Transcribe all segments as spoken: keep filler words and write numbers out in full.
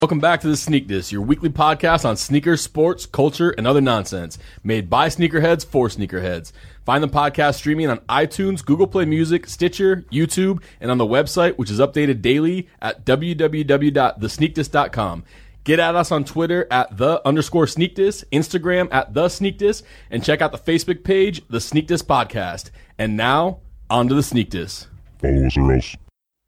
Welcome back to the Sneak This, your weekly podcast on sneakers, sports, culture, and other nonsense. Made by sneakerheads for sneakerheads. Find the podcast streaming on iTunes, Google Play Music, Stitcher, YouTube, and on the website, which is updated daily at w w w dot the sneak dis dot com. Get at us on Twitter at the underscore Sneak Dis, Instagram at the Sneak Dis, and check out the Facebook page, the Sneak Dis Podcast. And now, on to the Sneak Dis. Follow us or else.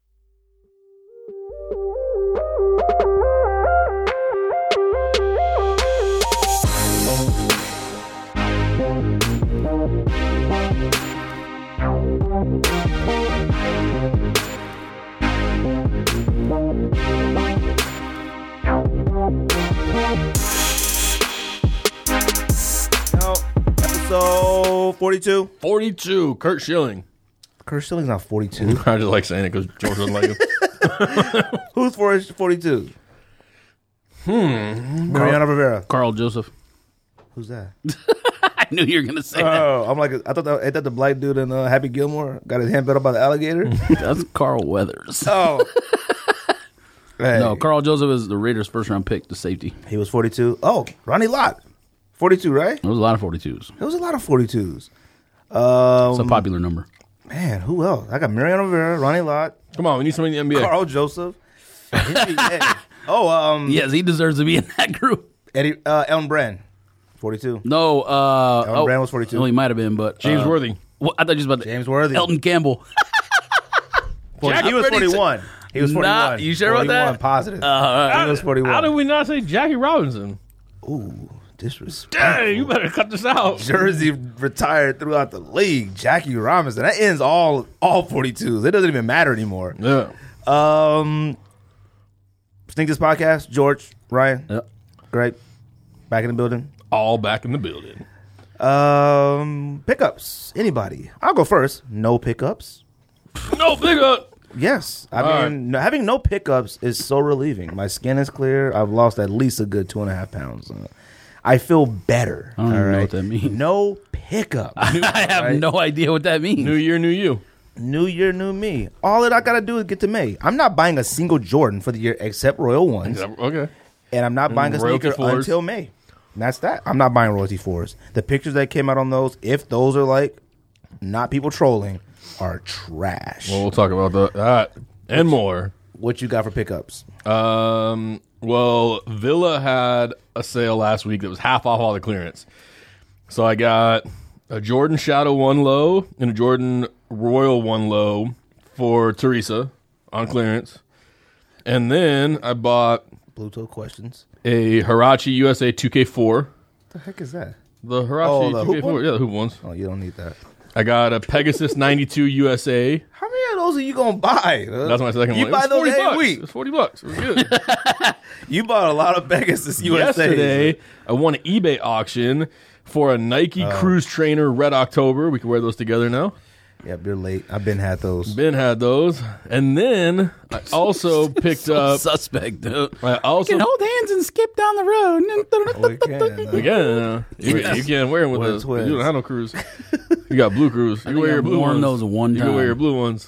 Episode forty-two. forty-two, Kurt Schilling. Kurt Schilling's not forty-two. I just like saying it because George doesn't like him. Who's for forty-two? Hmm. Mariano Rivera. Carl Joseph. Who's that? I knew you were going to say that. Oh, I'm like, I thought that, ain't that the black dude in uh, Happy Gilmore? Got his hand bit up by the alligator? That's Carl Weathers. Oh. Hey. No, Carl Joseph is the Raiders' first round pick, the safety. He was forty-two. Oh, Ronnie Lott. forty-two, right? There was a lot of forty-twos. There was a lot of forty-twos. Um, It's a popular number. Man, who else? I got Mariano Rivera, Ronnie Lott, Come on, we need somebody in the N B A. Carl Joseph. N B A. Oh, um, Yes, he deserves to be in that group. Eddie, uh, Elton Brand, forty-two. No, uh, Elton Brand was forty-two. Well, he might have been, but James uh, Worthy. Well, I thought you was about to, James Worthy. Elton Campbell. forty, he was Pretty forty-one. He was forty-one. Nah, you sure about that? forty-one, positive. Uh, he was forty-one. How did we not say Jackie Robinson? Ooh, disrespect. Dang, you better cut this out. Jersey retired throughout the league. Jackie Robinson. That ends all all forty-twos. It doesn't even matter anymore. Yeah. Um, Sneak This Podcast. George, Ryan, yeah. great. Back in the building. All back in the building. Um, pickups. Anybody? I'll go first. No pickups. No pickup. Yes, I All mean no, having no pickups is so relieving. My skin is clear. I've lost at least a good two and a half pounds. Uh, I feel better. I don't all even know right? what that means. No pickups. I have right? no idea what that means. New year, new you. New year, new me. All that I gotta do is get to May. I'm not buying a single Jordan for the year except Royal Ones, Okay. and I'm not buying a Royalty sneaker fours. until May. And that's that. I'm not buying royalty fours. The pictures that came out on those, if those are like not people trolling, are trash. Well, we'll talk about the, that and more. What you got for pickups? Um. Well, Villa had a sale last week that was half off all the clearance. So I got a Jordan Shadow One Low and a Jordan Royal One Low for Teresa on clearance. And then I bought Bluetooth questions. a Hirachi U S A two K four. What the heck is that? The Hirachi Oh, the two K hoop four. one? Yeah, the hoop ones. Oh, you don't need that. I got a Pegasus ninety-two U S A. How many of those are you gonna buy? huh? That's my second you one. buy It was those forty every bucks. week. It was forty bucks. It was good. You bought a lot of Pegasus U S As. Yesterday, I won an eBay auction for a Nike Oh. Cruise Trainer Red October. We can wear those together now. Yep, you're late. I've been had those. Ben had those. And then I also picked So up. suspect, dude. I also. You can hold hands and skip down the road. We can, uh, Again, uh, you, Yes. you can't wear them with We're those. twins. You don't have no cruise. You got blue cruise. You think wear your I've blue worn ones. those one You can wear time. your blue ones.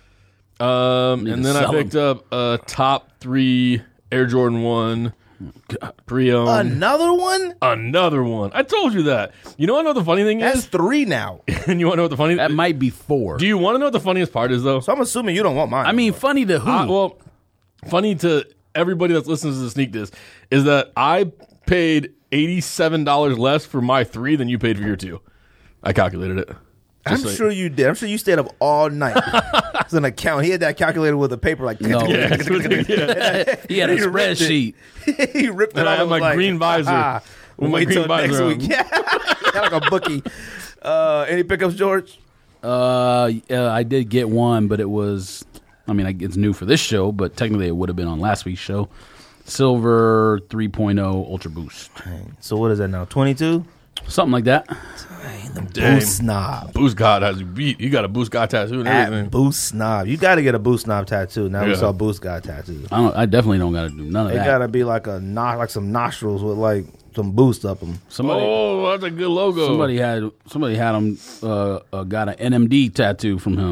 Um, Need and to then I sell 'em. picked up a top three Air Jordan one pre-owned. Another one? Another one. I told you that. You know what I know what the funny thing That's is? three now. And you want to know what the funny That might be four. Do you want to know what the funniest part is, though? So I'm assuming you don't want mine. I mean, funny to who? I- well, funny to everybody that's listening to the Sneak This is that I paid eighty-seven dollars less for my three than you paid for your two. I calculated it. I'm Just like- sure you did. I'm sure you stayed up all night. It's an account. He had that calculator with a paper like. No. Yeah. yeah. he had a He ripped it. spreadsheet. He ripped it And I off had and my was like, green visor. "Ah, With my wait green till next visor week. on. Yeah, like a bookie. Uh, any pickups, George? Uh, uh, I did get one, but it was, I mean, I- it's new for this show, but technically it would have been on last week's show. Silver three point oh Ultra Boost. So what is that now? twenty-two? Something like that. Dang. Boost snob. Boost God has you beat. You got a Boost God tattoo and At everything. Boost snob. You got to get a Boost snob tattoo. Now we Yeah. saw Boost God tattoo. I don't. I definitely don't got to do none of It that. got to be like a no- like some nostrils with like some boost up them. somebody, Oh, that's a good logo. somebody had somebody had him uh, uh, got an N M D tattoo from him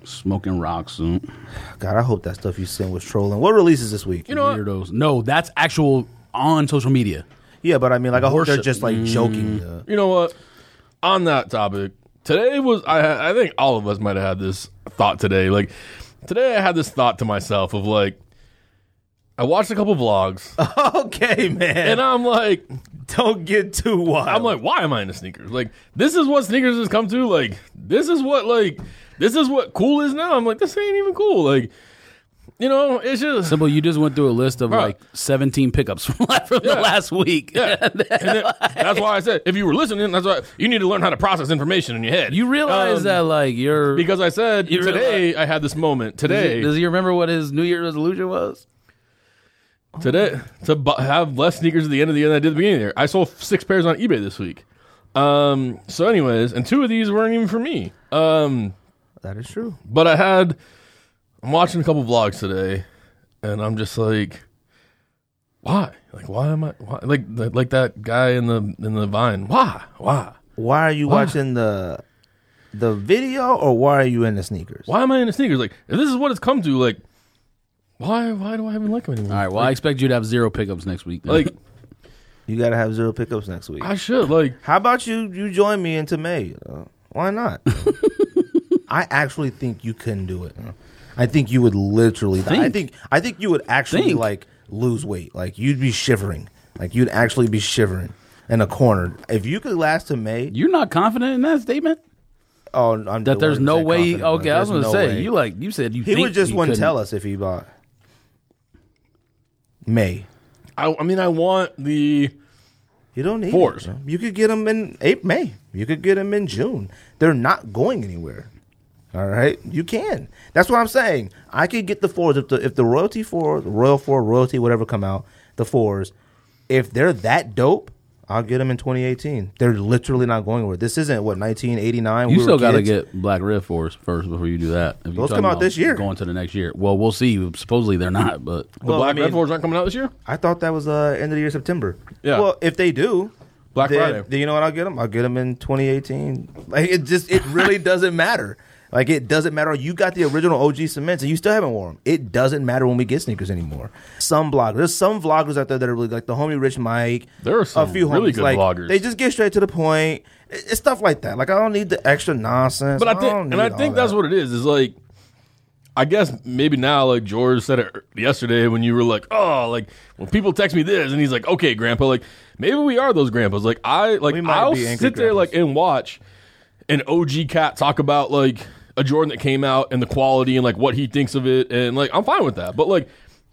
Smoking rocks. Mm. God, I hope that stuff you sent was trolling. What releases this week? You know what? Weirdos. No, that's actual on social media. Yeah, but I mean, like, I hope they're Worship. just like joking. Uh, You know what? On that topic, today was I. I think all of us might have had this thought today. Like today, I had this thought to myself of like, I watched a couple vlogs, okay, man. and I'm like, Don't get too wild. I'm like, why am I into sneakers? Like, this is what sneakers has come to. Like, this is what like, this is what cool is now. I'm like, this ain't even cool. Like, you know, it's just Simple, you just went through a list of Bro. like seventeen pickups from, from Yeah. the last week. Yeah. And then, that's why I said, if you were listening, that's why you need to learn how to process information in your head. You realize Um, that like you're because I said You today I had this moment. does he, Today, does he remember what his New Year's resolution was? today to bu- have less sneakers at the end of the year than I did at the beginning of the year. I sold six pairs on eBay this week. Um. So, anyways, and two of these weren't even for me. Um. that is true. But I had. I'm watching a couple vlogs today, and I'm just like, why? Like, why am I? Why? Like, like that guy in the in the Vine. Why? Why? Why are you Why? watching the the video, or why are you in the sneakers? Why am I into sneakers? Like, if this is what it's come to, like, why? Why do I even like them anymore? All right. Well, I like, expect you to have zero pickups next week. then. like You got to have zero pickups next week. I should like. How about you? You join me into May? Uh, why not? I actually think you couldn't do it. I think you would literally. Think. I think. I think you would actually Think. like lose weight. Like you'd be shivering. Like you'd actually be shivering in a corner if you could last to May. you're not confident in that statement. Oh, I'm That there's no one hundred percent way. confident, Okay, I was There's going to no say way. you like you said you. He think would just he wouldn't couldn't. tell us if he bought May. I, I mean, I want the. You don't need Fours. it, man. You could get them in April, May. You could get them in June. They're not going anywhere. All right, you can. That's what I'm saying. I could get the fours if the if the royalty four, the royal four, royalty whatever come out, the fours. If they're that dope, I'll get them in twenty eighteen. They're literally not going anywhere. This isn't what nineteen eighty-nine. You we still got to get Black Red Force first before you do that. If you're Those talking come out about this year. Going to the next year. Well, we'll see. Supposedly they're not, but The Well, Black I mean- Red Fours aren't coming out this year. I thought that was uh, end of the year September. Yeah. Well, if they do, Black then, Friday. then you know what? I'll get them. I'll get them in twenty eighteen. Like it just, it really doesn't matter. Like it doesn't matter. You got the original O G cements and you still haven't worn them. It doesn't matter when we get sneakers anymore. Some bloggers, there's some vloggers out there that are really like the homie Rich Mike. There are some a few really homies, good like, vloggers. They just get straight to the point. It- It's stuff like that. Like I don't need the extra nonsense. But I think, don't and need I all think that's that. what it is. Is like, I guess maybe now, like George said it yesterday when you were like, oh, like when people text me this, and he's like, okay, Grandpa, like maybe we are those grandpas. Like I, like We might I'll be angry sit there like grandpas. and watch an O G cat talk about like a Jordan that came out and the quality and like what he thinks of it, and like I'm fine with that. But like,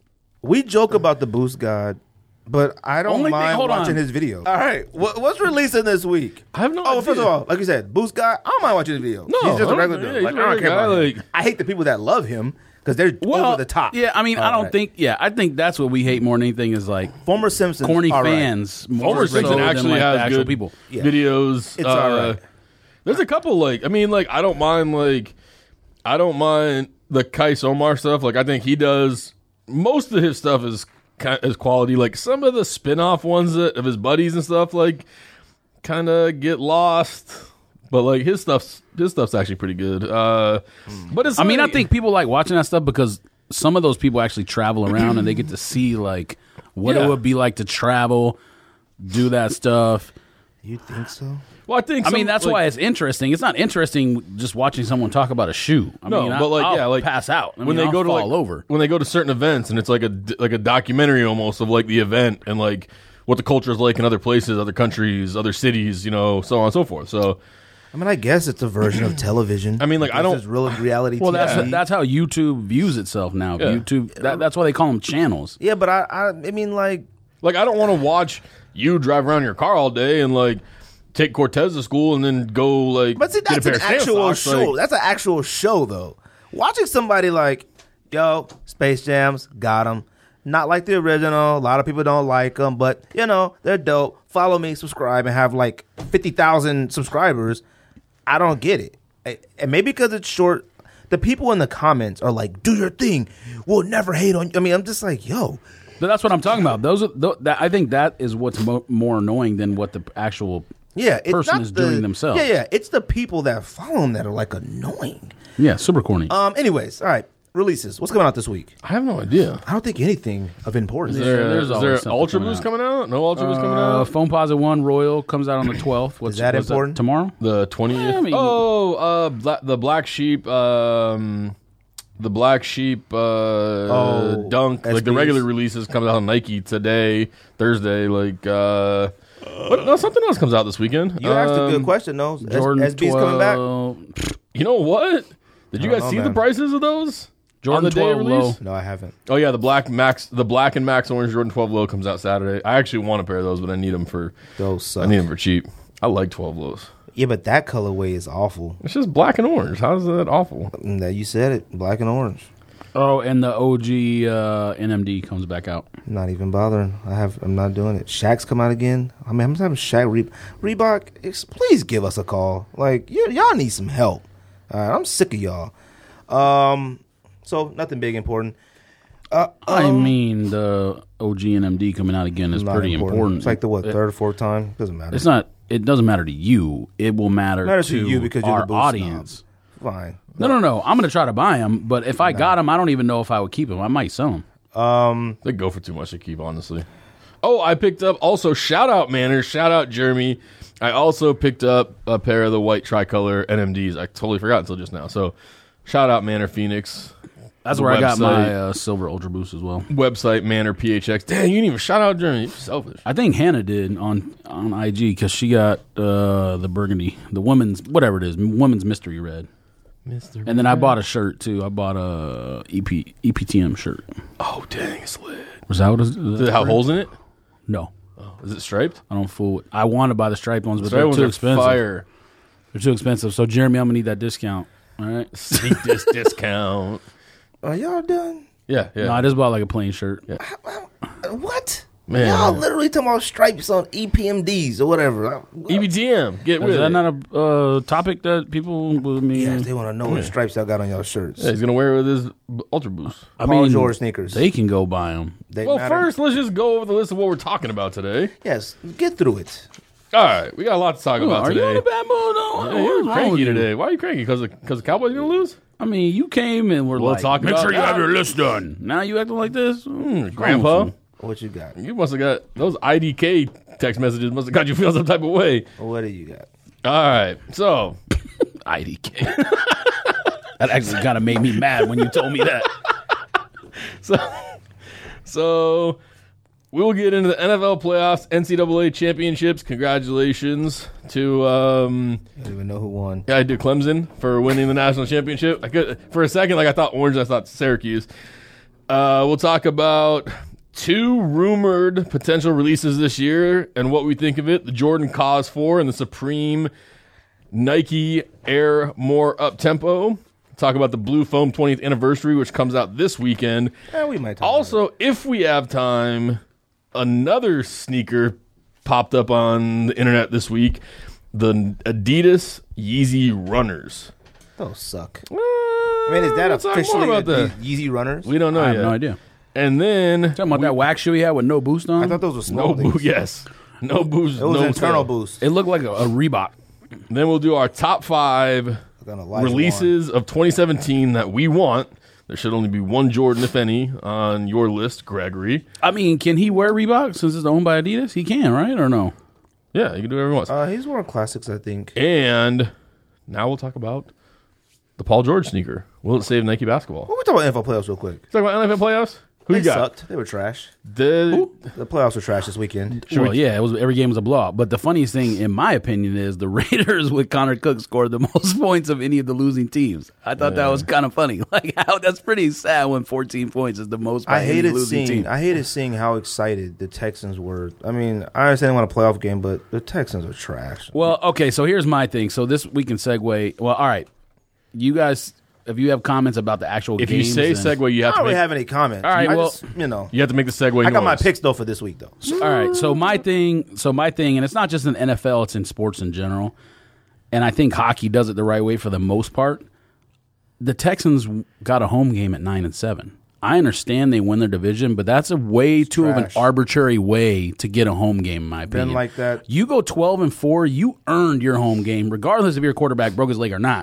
We joke about the Boost God, but I don't Only thing- mind hold watching on. his video. All right, what, what's releasing this week? I have no Oh, idea. first of all, like you said, Boost guy, I don't mind watching his video. No, he's just I a don't- regular yeah, dude. he's Like, a I don't regular care about guy, him. like- I hate the people that love him because they're well, over the top. Yeah, I mean, I All don't right. think. Yeah, I think that's what we hate more than anything is like Former Simpsons, corny all right. fans. More Homer so Simpson than, actually like, the has actual good people. Yeah. videos. It's uh, all right. There's a couple like I mean, like I don't mind like I don't mind the Kai Omar stuff. Like I think he does most of his stuff is ki- is quality. Like some of the spin-off ones that, of his buddies and stuff like kind of get lost. But like his stuff's his stuff's actually pretty good. Uh, but it's I mean, I like- think people like watching that stuff because some of those people actually travel around and they get to see like what Yeah. it would be like to travel, do that stuff. You think so? Well, I think I mean, some, that's like, why it's interesting. It's not interesting just watching someone talk about a shoe. I No, mean, but like I'll yeah, like pass out I when mean, they I'll go to fall like over. when they go to certain events and it's like a d- like a documentary almost of like the event and like what the culture is like in other places, other countries, other cities, you know, so on and so forth. So I mean, I guess it's a version of television. I mean, like, I This don't- is real reality. Well, T V. that's that's how YouTube views itself now. Yeah. YouTube. That, that's why they call them channels. yeah, but I, I, I mean, like, like I don't want to watch you drive around in your car all day and like take Cortez to school and then go like but see, get a that's pair an of Stan actual socks, show. like- That's an actual show, though. Watching somebody like, yo, Space Jams, got them. Not like the original. A lot of people don't like them, but you know they're dope. Follow me, subscribe, and have like fifty thousand subscribers. I don't get it, I- and maybe because it's short. The people in the comments are like, "Do your thing. We'll never hate on you." I mean, I'm just like, yo, But that's what I'm talking about. Those are th- that, I think that is what's mo- more annoying than what the actual yeah, it's person not is the, doing themselves. Yeah, yeah, it's the people that follow them that are like annoying. Yeah, super corny. Um. Anyways, all right. Releases. What's coming out this week? I have no idea. I don't think anything of importance. Is there, there's is always there something Ultra coming Boost out. coming out? No Ultra Boost coming Uh, out? Phone Posit one Royal comes out on the twelfth. What's Is that what's important? tomorrow? The twentieth. Yeah, I mean- oh, uh, Bla- the Black Sheep. Um, the Black Sheep. Uh, Oh, Dunk. Like the S Bs. regular releases comes out on Nike today, Thursday. Like, uh, what, no, something else comes out this weekend. You asked a Um, good question, though. S- Jordan S B's coming back. twelve You know what? Did you I don't guys know, see the man. prices of those? Jordan on the day of twelve release? low. No, I haven't. Oh yeah, the black Max, the black and Max Orange Jordan twelve low comes out Saturday. I actually want a pair of those, but I need them for Those suck. I need them for cheap. I like twelve lows. Yeah, but that colorway is awful. It's just black and orange. How's that awful? Mm, That you said it, black and orange. Oh, and the O G uh, N M D comes back out. Not even bothering. I have. I'm not doing it. Shaq's come out again. I mean, I'm having Shaq Re- Reebok. ex- Please give us a call. Like you, y'all need some help. All right, I'm sick of y'all. Um, so nothing big important. Uh, I um, mean, the O G N M D coming out again is not pretty important. It's like the what It- third or fourth time. Doesn't matter. It's not. It doesn't matter to you. It will matter, It matters to, to you because you're our the boost audience. snob. Fine. No, no, no. I'm going to try to buy them, but if I got them, I don't even know if I would keep them. I might sell them. Um, They go for too much to keep, honestly. Oh, I picked up also shout out Manners, shout out Jeremy. I also picked up a pair of the white tricolor N M Ds. I totally forgot until just now. So shout out Manor Phoenix. That's The where I got my website. uh, silver Ultra Boost as well. Website Manor P H X. Dang, you didn't even shout out Jeremy. You're selfish. I think Hannah did on on I G because she got uh, the burgundy, the women's whatever it is, women's mystery red. Mister And then I bought a shirt too. I bought a E P E P T M shirt. Oh, dang, it's lit. Was that what it is? Does it have holes in it? No, Oh, is it striped? I don't fool. With, I want to buy the striped ones, but Striped they're ones too are expensive. fire. They're too expensive. So Jeremy, I'm gonna need that discount. All right. Sneak this discount. are y'all done? Yeah, yeah. No, I just bought like a plain shirt. Yeah. What? Man. Y'all literally talking about stripes on E P M Ds or whatever. E B T M. Get with Is that it. not a uh, topic that people would mean? Yes, they want to know what stripes y'all got on y'all shirts. Yeah, he's gonna wear it with his b- Ultra Boost. I Paul mean, George sneakers. They can go buy them. They Well, matter. first, let's just go over the list of what we're talking about today. yes, get through it. All right, we got a lot to talk about Are you today. in a bad mood? No, Yeah, you're what's wrong with cranky you? today. Why are you cranky? Because because the Cowboys gonna lose? I mean, you came and were We'll like, talk make about sure you that. have your list done. Now you acting like this, mm, Grandpa, What you got? you must have got those I D K text messages. Must have got you feeling some type of way. What do you got? All right, so I D K. That actually kind of made me mad when you told me that. so so we'll get into the N F L playoffs, N C double A championships. Congratulations to um, I don't even know who won. yeah, I did Clemson for winning the national championship. I could for a second, like I thought Orange, I thought Syracuse. Uh, we'll talk about two rumored potential releases this year and what we think of it: the Jordan Cause four and the Supreme Nike Air More Up Tempo. Talk about the Blue Foam twentieth anniversary, which comes out this weekend. Eh, we might talk Also, if we have time, another sneaker popped up on the internet this week: the Adidas Yeezy Runners. about it. Those suck. I I mean, is that officially about a- that? these Yeezy Runners? We don't know I have yet. no idea. And then Talking about that wax shoe he had with no boost on. I thought those were small no things. boost. Yes, no boost. It was no internal tail. boost. it looked like a, a Reebok. Then we'll do our top five Like on Elijah releases of twenty seventeen that we want. There should only be one Jordan, if any, on your list, Gregory. I mean, can he wear Reebok since it's owned by Adidas? He can, right? Or no? Yeah, you can do whatever you want. Uh, he's wearing classics, I think. And now we'll talk about the Paul George sneaker. Will it save Nike basketball? Well, we talk about N F L playoffs real quick. Talk about N F L playoffs. Who They you got? sucked. They were trash. The, The playoffs were trash this weekend. well, yeah, it was every game was a blowout. But the funniest thing, in my opinion, is the Raiders with Connor Cook scored the most points of any of the losing teams. I thought that was kind of funny. Like how that's pretty sad when fourteen points is the most by I any hated losing seeing. team. I hated seeing how excited the Texans were. I mean, I understand they want a playoff game, but the Texans are trash. Well, okay, so here's my thing. So this we can segue. Well, all right, you guys, if you have comments about the actual if you games, say and- segue, you I have don't to really make, have any comments. All right, I well- just, you know, you have to make the segue. I got my noise. picks though for this week though. All right, so my thing, so my thing, and it's not just in N F L; it's in sports in general. And I think hockey does it the right way for the most part. The Texans got a home game at nine and seven. I understand they win their division, but that's a way too of an trash. arbitrary way to get a home game, in my opinion. like that. You go twelve and four, you earned your home game, regardless if your quarterback broke his leg or not.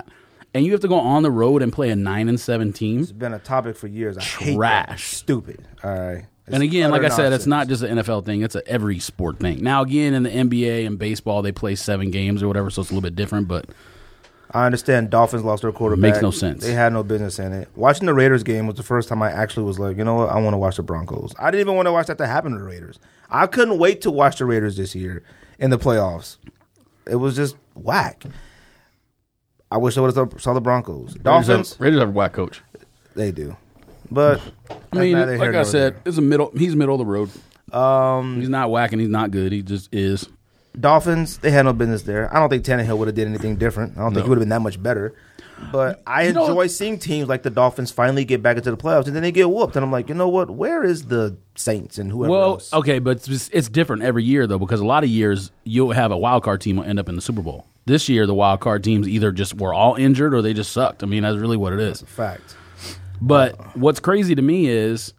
and you have to go on the road and play a nine and seven team. It's been a topic for years. I hate that. Trash. Stupid. All right. It's And again, like utter I said, it's nonsense. not just an N F L thing; it's a every sport thing. Now, again, in the N B A and baseball, they play seven games or whatever, so it's a little bit different. But I understand Dolphins lost their quarterback. Makes no sense. They had no business in it. Watching the Raiders game was the first time I actually was like, you know what? I want to watch the Broncos. I didn't even want to watch that to happen to the Raiders. I couldn't wait to watch the Raiders this year in the playoffs. It was just whack. I wish I would have saw the Broncos. Raiders Dolphins, have, Raiders have a whack coach. they do. But I mean, that's neither here like I nor said, it's a middle. He's middle of the road. there. um, He's not whacking. He's not good. He just is. Dolphins, they had no business there. I don't think Tannehill would have did anything different. I don't think No. he would have been that much better. But I You know- enjoy seeing teams like the Dolphins finally get back into the playoffs, and then they get whooped. And I'm like, you know what? Where is the Saints and whoever Well, else? okay, but it's, it's different every year though, because a lot of years you'll have a wild card team will end up in the Super Bowl. This year, the wild card teams either just were all injured or they just sucked. I mean, that's really what it is. Fact. But what's crazy to me is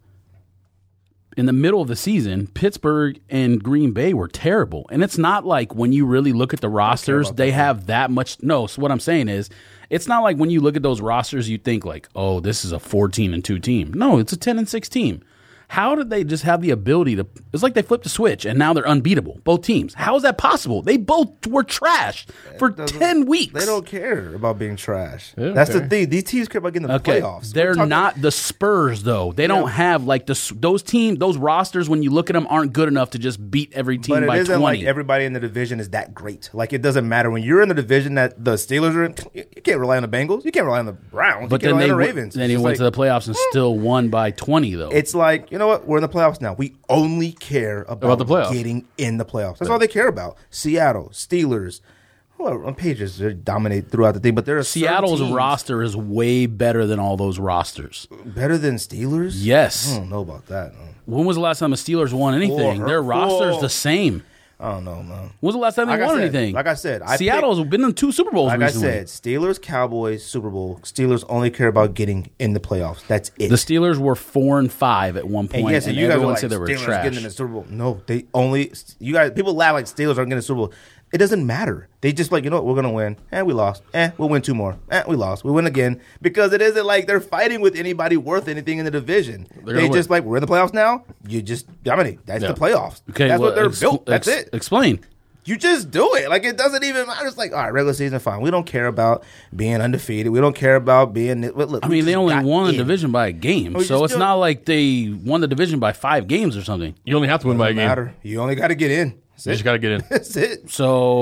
in the middle of the season, Pittsburgh and Green Bay were terrible. And it's not like when you really look at the rosters, they have that much. No, so what I'm saying is, it's not like when you look at those rosters, you think like, oh, this is a fourteen and two team. No, it's a ten and six team. How did they just have the ability to? It's like they flipped a switch and now they're unbeatable. Both teams. How is that possible? They both were trash for ten weeks. They don't care about being trash. don't That's the care. thing. These teams care about getting the Okay, playoffs. they're We're talking- not the Spurs though. They don't have like the those teams, those rosters. When you look at them, aren't good enough to just beat every team But it by isn't twenty. like everybody in the division is that great. Like, it doesn't matter. When you're in the division that the Steelers are in, you you can't rely on the Bengals. You can't rely on the Browns. but you then can't rely they on the went- Ravens. then It's he just went to like- the playoffs and still won by twenty though. It's like, you know what? We're in the playoffs now. We only care about, About the playoffs. getting in the playoffs. That's all they care about. Seattle, Steelers. Well, on pages, they dominate throughout the thing, but there are certain Seattle's teams roster is way better than all those rosters. better than Steelers. Yes. I don't know about that. When was the last time the Steelers won anything? Four. Their roster's Four. the same. I don't know, man. When was the last time they Like I won said- anything? like I said, I Seattle's been in two Super Bowls Like recently. I said, Steelers, Cowboys, Super Bowl. Steelers only care about getting in the playoffs. That's it. the Steelers were four and five at one point, And yes, and and you guys are everyone like said they were Steelers trash. getting in the Super Bowl. No, they only you guys. People laugh like Steelers aren't getting the Super Bowl. It doesn't matter. They just like, you know what, we're gonna win. Eh, we lost. Eh, we'll win two more. Eh, we lost. We win again because it isn't like they're fighting with anybody worth anything in the division. They're They gonna just win. like, we're in the playoffs now. You just dominate. That's Yeah. the playoffs. Okay, that's well, what they're ex- built. That's ex- it. Explain. You just do it. Like, it doesn't even matter. It's like, all right, regular season, fine. We don't care about being undefeated. We don't care about being. Look, I we mean, they just only got won the in. division by a game, Oh, you so just it's do- not like they won the division by five games or something. You only have to win by a Doesn't game. matter. You only got to get in. That's You it. just got to get in. That's it.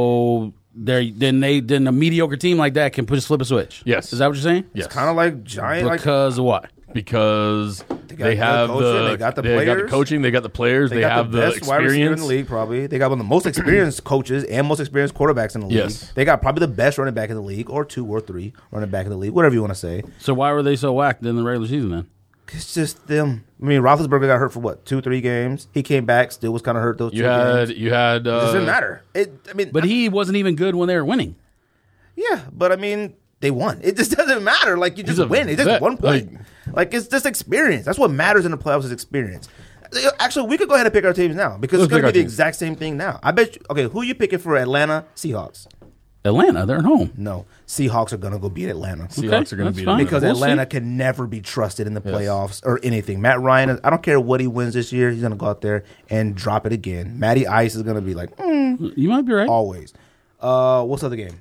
So they then they then a mediocre team like that can put just flip a switch. Yes. Is that what you're saying? Yes. Kind of like giant. Like Because of what? because got they good have coaching, the they got the they got the players. coaching, they got the players, they, they got have the the, best wide receiver in experience. the league. Probably they got one of the most experienced coaches and most experienced quarterbacks in the league. Yes. They got probably the best running back in the league, or two or three running back in the league, whatever you want to say. So why were they so whacked in the regular season then? It's just them. I mean, Roethlisberger got hurt for what, two, three games. He came back, still was kind of hurt those You two had games. you had It doesn't uh, matter. It. I mean, But he wasn't even good when they were winning. yeah, but I mean, they won. It just doesn't matter. Like, you just a win. It's just vet. one point. Like- Like, it's just experience. That's what matters in the playoffs is experience. Actually, we could go ahead and pick our teams now because Let's it's going pick to be our the teams. exact same thing now. I bet you. Okay, who you picking for Atlanta Seahawks? Atlanta, they're at home. No, Seahawks are going to go beat Atlanta. Seahawks are going that's to beat fine. them. Because We'll Atlanta see. can never be trusted in the playoffs or anything. Matt Ryan, I don't care what he wins this year, he's going to go out there and drop it again. Matty Ice is going to be like, mm, You might be right. always. Uh, what's the other game?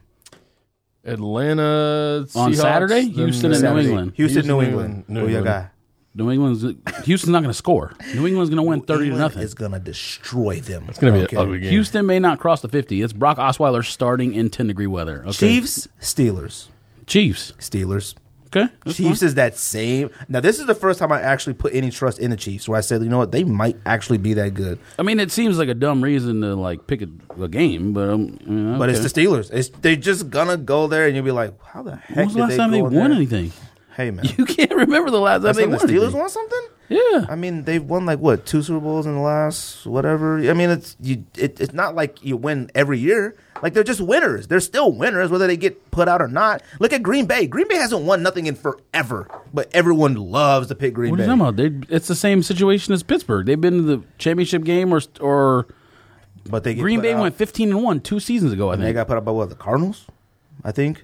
Atlanta On Seahawks, Saturday, then Houston the- and New Saturday. England. Houston, New Houston, England. New Who you England. got? New England's Houston's not going to score. New England's going to win thirty to England nothing. is going to destroy them. It's going to be Okay. an ugly game. Houston may not cross the fifty. It's Brock Osweiler starting in ten degree weather. Okay. Chiefs, Steelers. Chiefs. Steelers. Okay. that's Chiefs fine. is that same. Now, this is the first time I actually put any trust in the Chiefs, where I said, you know what, they might actually be that good. I mean, it seems like a dumb reason to like pick a, a game, but um, you know, But okay. it's the Steelers. It's, they're just going to go there, and you'll be like, how the heck When was the did last they time go they in won there? anything? Hey, man. You can't remember the last time That's they when the won Steelers anything. won something? Yeah. I mean, they've won like what, two Super Bowls in the last whatever. I mean, it's you. It, it's not like you win every year. Like, they're just winners. They're still winners, whether they get put out or not. Look at Green Bay. Green Bay hasn't won nothing in forever, but everyone loves to pick Green What are Bay. you talking about? They, it's the same situation as Pittsburgh. They've been to the championship game, or or But they get Green put Bay out, went fifteen and one two seasons ago. I and they think. got put up by what, the Cardinals, I think.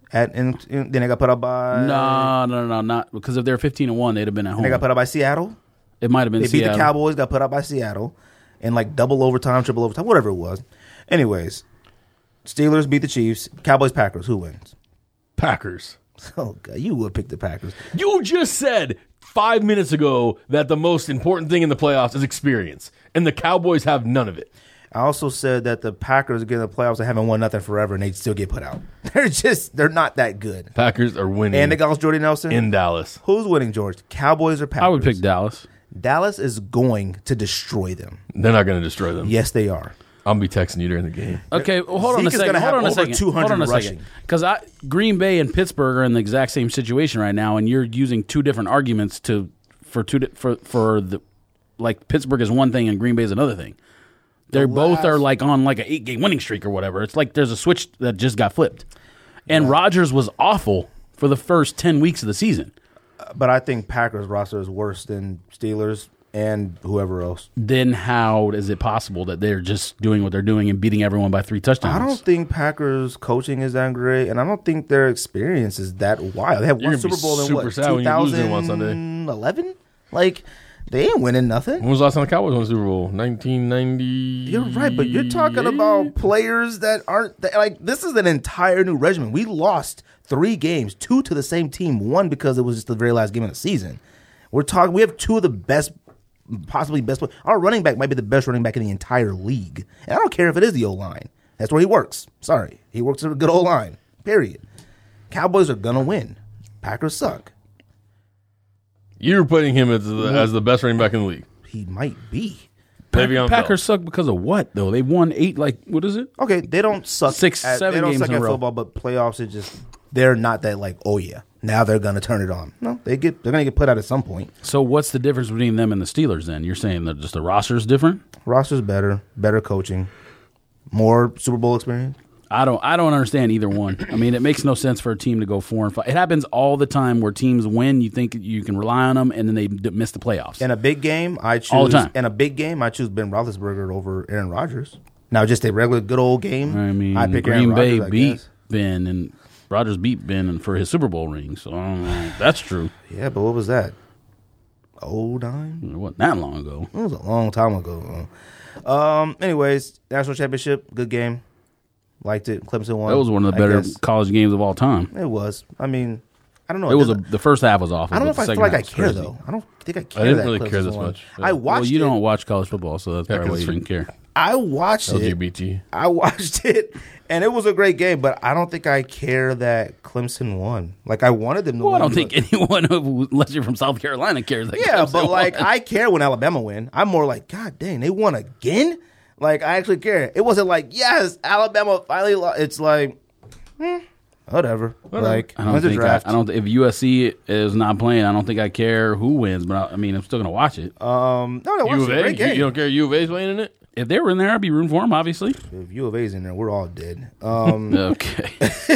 At and, and then they got put up by No, no, no, no, not because if they were fifteen and one, they'd have been at home. They got put up by Seattle. It might have been They Seattle. beat the Cowboys. Got put up by Seattle, in like double overtime, triple overtime, whatever it was. Anyways, Steelers beat the Chiefs. Cowboys, Packers. Who wins? Packers. Oh God, you would pick the Packers. You just said five minutes ago that the most important thing in the playoffs is experience, and the Cowboys have none of it. I also said that the Packers get in the playoffs. They haven't won nothing forever, and they still get put out. They're just they're not that good. Packers are winning. And they got Jordy Nelson in Dallas. Who's winning, George? Cowboys or Packers? I would pick Dallas. Dallas is going to destroy them. They're not going to destroy them. Yes, they are. I'm gonna be texting you during the game. Okay, well, hold on a Zeke is second. gonna Hold have on a over second. two hundred Hold on a rushing. second. Because I Green Bay and Pittsburgh are in the exact same situation right now, and you're using two different arguments to for two di- for for the like Pittsburgh is one thing and Green Bay is another thing. They both last- are like on like an eight game winning streak or whatever. It's like there's a switch that just got flipped, and Rodgers was awful for the first ten weeks of the season. But I think Packers roster is worse than Steelers and whoever else. Then how is it possible that they're just doing what they're doing and beating everyone by three touchdowns? I don't think Packers coaching is that great, and I don't think their experience is that wild. They have You're one gonna be Super Bowl in super what, sad when you lose them on Sunday. twenty eleven? Like, they ain't winning nothing. When was the last time the Cowboys won the Super Bowl? nineteen ninety. You're right, but you're talking about players that aren't that, like this is an entire new regimen. We lost three games, two to the same team, one because it was just the very last game of the season. We're talking. We have two of the best, possibly best. Our running back might be the best running back in the entire league, and I don't care if it is the O line. That's where he works. Sorry, he works at a good O line. Period. Cowboys are gonna win. Packers suck. You're putting him as the, as the best running back in the league. He might be. Le'Veon Bell. Packers suck because of what though? They won eight. Like what is it? Okay, they don't suck Six, at, seven they don't games suck in a at row. football, but playoffs is just they're not that like, oh yeah, now they're gonna turn it on. No, they get they're gonna get put out at some point. So what's the difference between them and the Steelers? Then you're saying that just the roster's different? Roster's better, better coaching, more Super Bowl experience. I don't. I don't understand either one. I mean, it makes no sense for a team to go four and five. It happens all the time where teams win. You think you can rely on them, and then they d- miss the playoffs. In a big game, I choose All the time. in a big game, I choose Ben Roethlisberger over Aaron Rodgers. Now, just a regular good old game. I mean, I pick Green Aaron Bay Rodgers, I beat guess. Ben, and Rodgers beat Ben for his Super Bowl ring. So I don't know if that's true. Yeah, but what was that? Oh nine. It wasn't that long ago. It was a long time ago. Um. Anyways, national championship, good game. Liked it. Clemson won. That was one of the I better guess. college games of all time. It was. I mean, I don't know. It was a, doesn't- the first half was awful. I don't know but if I the feel like I second half care was crazy. though. I don't think I care. didn't that really Clemson care this won. much. I Yeah. watched. Well, you it. don't watch college football, so that's Yeah, probably 'cause why you it's didn't care. I watched L G it. B T. I watched it, and it was a great game. But I don't think I care that Clemson won. Like I wanted them to Well, I win. don't think but- anyone, who, unless you're from South Carolina, cares. That Yeah, Clemson but like won. I care when Alabama win. I'm more like, God dang, they won again. Like I actually care. It wasn't like, yes, Alabama finally. Lo-. It's like, hmm, whatever. Like I don't when's the think I, draft? I don't. If U S C is not playing, I don't think I care who wins. But I, I mean, I'm still gonna watch it. Um, no, that U was of a A. great You, game. you don't care U of A's playing in it? If they were in there, I'd be rooting for them. Obviously. If U of A's in there, we're all dead. Um, Okay.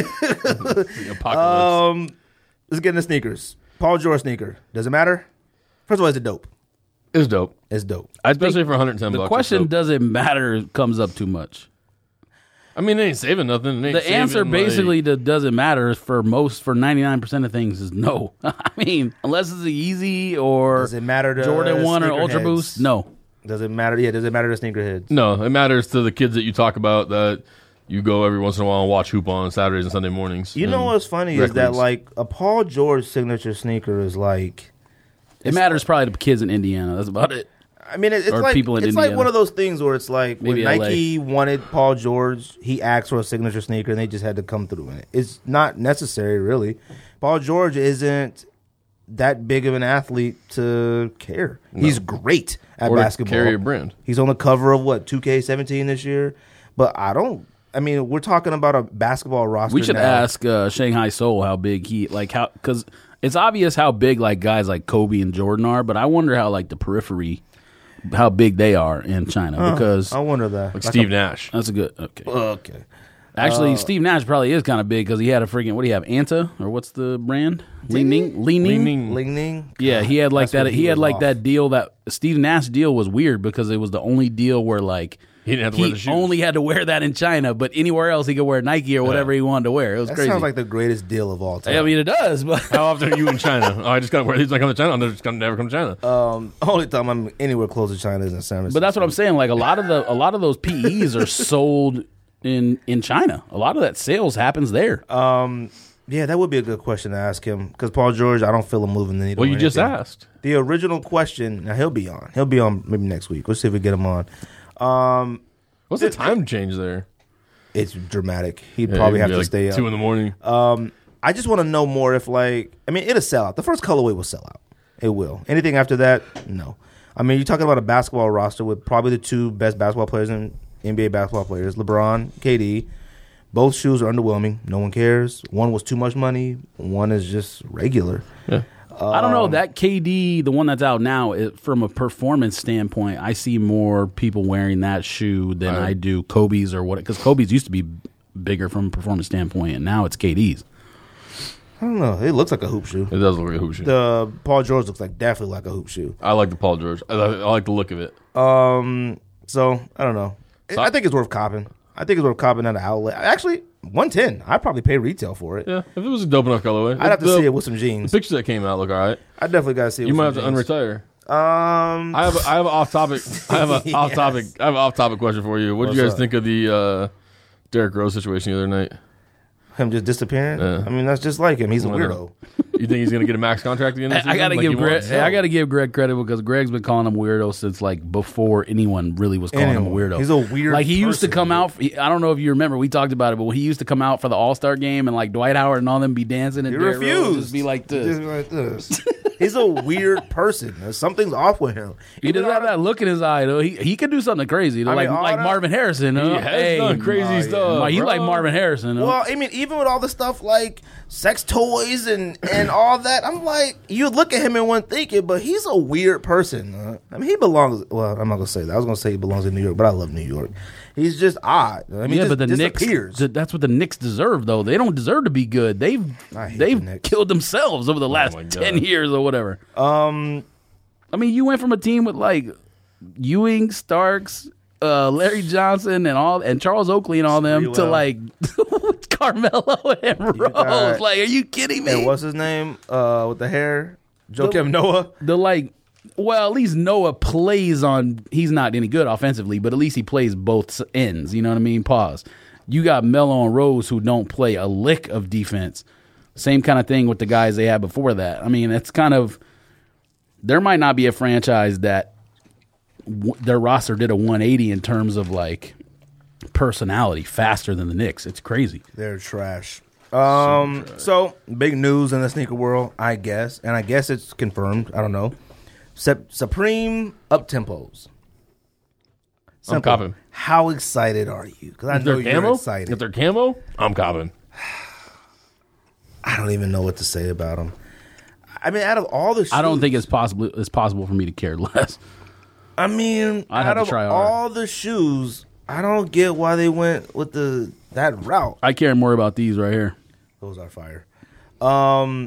The apocalypse. um, let's get into sneakers. Paul George sneaker. Does it matter? First of all, is it dope? it's dope, It's dope. I especially think for one hundred ten the bucks. question, it's dope. does it matter, comes up too much. I mean, they ain't saving nothing. They ain't The answer saving, like- basically to doesn't matter for most for ninety-nine percent of things is no. I mean, unless it's a Yeezy or Does it matter to Jordan one or sneakerheads? Ultra Boost, no. Does it matter? Yeah, does it matter to sneakerheads? No, it matters to the kids that you talk about that you go every once in a while and watch hoop on Saturdays and Sunday mornings. You know And what's funny rec is that leagues. like a Paul George signature sneaker is like, It matters probably to kids in Indiana. That's about it. I mean, it, it's Or like people in it's like Indiana. one of those things where it's like Maybe when L A. Nike wanted Paul George, he asked for a signature sneaker, and they just had to come through in it. It's not necessary, really. Paul George isn't that big of an athlete to care. He's great at Or to basketball. carry a brand. He's on the cover of what two K seventeen this year, but I don't. I mean, we're talking about a basketball roster. We should now. ask uh, Shanghai Soul how big he like how because it's obvious how big like guys like Kobe and Jordan are, but I wonder how like the periphery, how big they are in China because I wonder that. like Like Steve Nash. that's a good okay. a- okay. Actually, Uh, Steve Nash probably is kind of big because he had a freaking what do you have Anta or what's the brand Ling Ning Ling Ning? Leaning. Ling Ning. Yeah, he had like That's when that. he He had was like off. that deal. That Steve Nash deal was weird because it was the only deal where like He didn't have to wear the shoes. only had to wear that in China, but anywhere else he could wear Nike or whatever Yeah. he wanted to wear. It was That crazy. sounds like the greatest deal of all time. I mean, it does, but How often are you in China? Oh, I just got to wear these. I come to China. I'm just gonna never come to China. Um, only time I'm anywhere close to China is in San Francisco. but that's what I'm saying. Like a lot of the a lot of those P Es are sold in in China. A lot of that sales happens there. Um, yeah, that would be a good question to ask him because Paul George, I don't feel him moving the needle. well, or you just anything. asked. The original question. Now he'll be on. He'll be on maybe next week. Let's see if we get him on. Um, What's the time change there? it's dramatic. He'd Yeah, probably it'd have be to like stay up. two in the morning. Um, I just want to know more if, like, I mean, it'll sell out. The first colorway will sell out. It will. Anything after that, no. I mean, you're talking about a basketball roster with probably the two best basketball players in N B A basketball players, LeBron, K D. Both shoes are underwhelming. No one cares. One was too much money. One is just regular. Yeah. I don't know that K D, the one that's out now, it, from a performance standpoint, I see more people wearing that shoe than Right. I do Kobe's or what. Because Kobe's used to be bigger from a performance standpoint, and now it's K D's. I don't know. It looks like a hoop shoe. It does look like a hoop shoe. The Paul George looks like definitely like a hoop shoe. I like the Paul George. I, I like the look of it. Um, so I don't know. So- I think it's worth copping. I think it's worth copping at an outlet. Actually, one ten. I'd probably pay retail for it. Yeah, if it was a dope enough colorway. I'd have to the, see it with some The jeans. pictures that came out look all right. I definitely got to see it. You with might have some to jeans. unretire. Um, I have a, I have an off topic. I have a off Yes. topic. I have an off topic question for you. What did you What's guys up? think of the uh, Derrick Rose situation the other night? him just disappearing. Yeah. I mean, that's just like him. He's a Why not? weirdo. You think he's going to get a max contract again? I, I gotta give Greg. Greg. I gotta give Greg credit because Greg's been calling him weirdo since like before anyone really was calling him a Anyone. weirdo. He's a weird Like he used to person, come dude. out. he- I don't know if you remember. We talked about it, but when he used to come out for the All Star game and like Dwight Howard and all them be dancing and He Derrick Rose refused. just be like this. Just be like this. He's a weird person. There's something's off with him. He doesn't have that look in his eye though. He he could do something crazy, though, I like mean, all like that- Marvin Harrison. He Huh? has Hey, done crazy oh, yeah. stuff. Like, he bro. like Marvin Harrison. Huh? Well, I mean, even with all the stuff like sex toys and, and all that, I'm like, you look at him and one thinking, but he's a weird person. Uh, I mean, he belongs. Well, I'm not gonna say that. I was gonna say he belongs in New York, but I love New York. He's just odd. I mean, yeah, just but the Knicks. disappears. th- That's what the Knicks deserve, though. They don't deserve to be good. They've I hate they've the Knicks. killed themselves over the last my God. ten years or whatever. um, I mean, you went from a team with like Ewing, Starks, uh, Larry Johnson, and all, and Charles Oakley and all them to Sprewell. like Carmelo and Rose. got- Like, are you kidding me? and what's his name? Uh, with the hair, Joakim Noah. the like, well, at least Noah plays on. He's not any good offensively, but at least he plays both s- ends. You know what I mean? Pause. You got Melo and Rose who don't play a lick of defense. Same kind of thing with the guys they had before that. I mean, it's kind of. There might not be a franchise that w- their roster did a one eighty in terms of like personality faster than the Knicks. It's crazy. They're trash. Um, so big news in the sneaker world, I guess, and I guess it's confirmed. I don't know. Sup- Supreme up tempos. I'm copping. How excited are you? Because I If know they're you're camo, excited. if they're camo, I'm copping. I don't even know what to say about them. I mean, out of all the shoes, I don't think it's possible. It's possible for me to care less. I mean, I'd out have to of try hard. all the shoes, I don't get why they went with the that route. I care more about these right here. Those are fire. Um,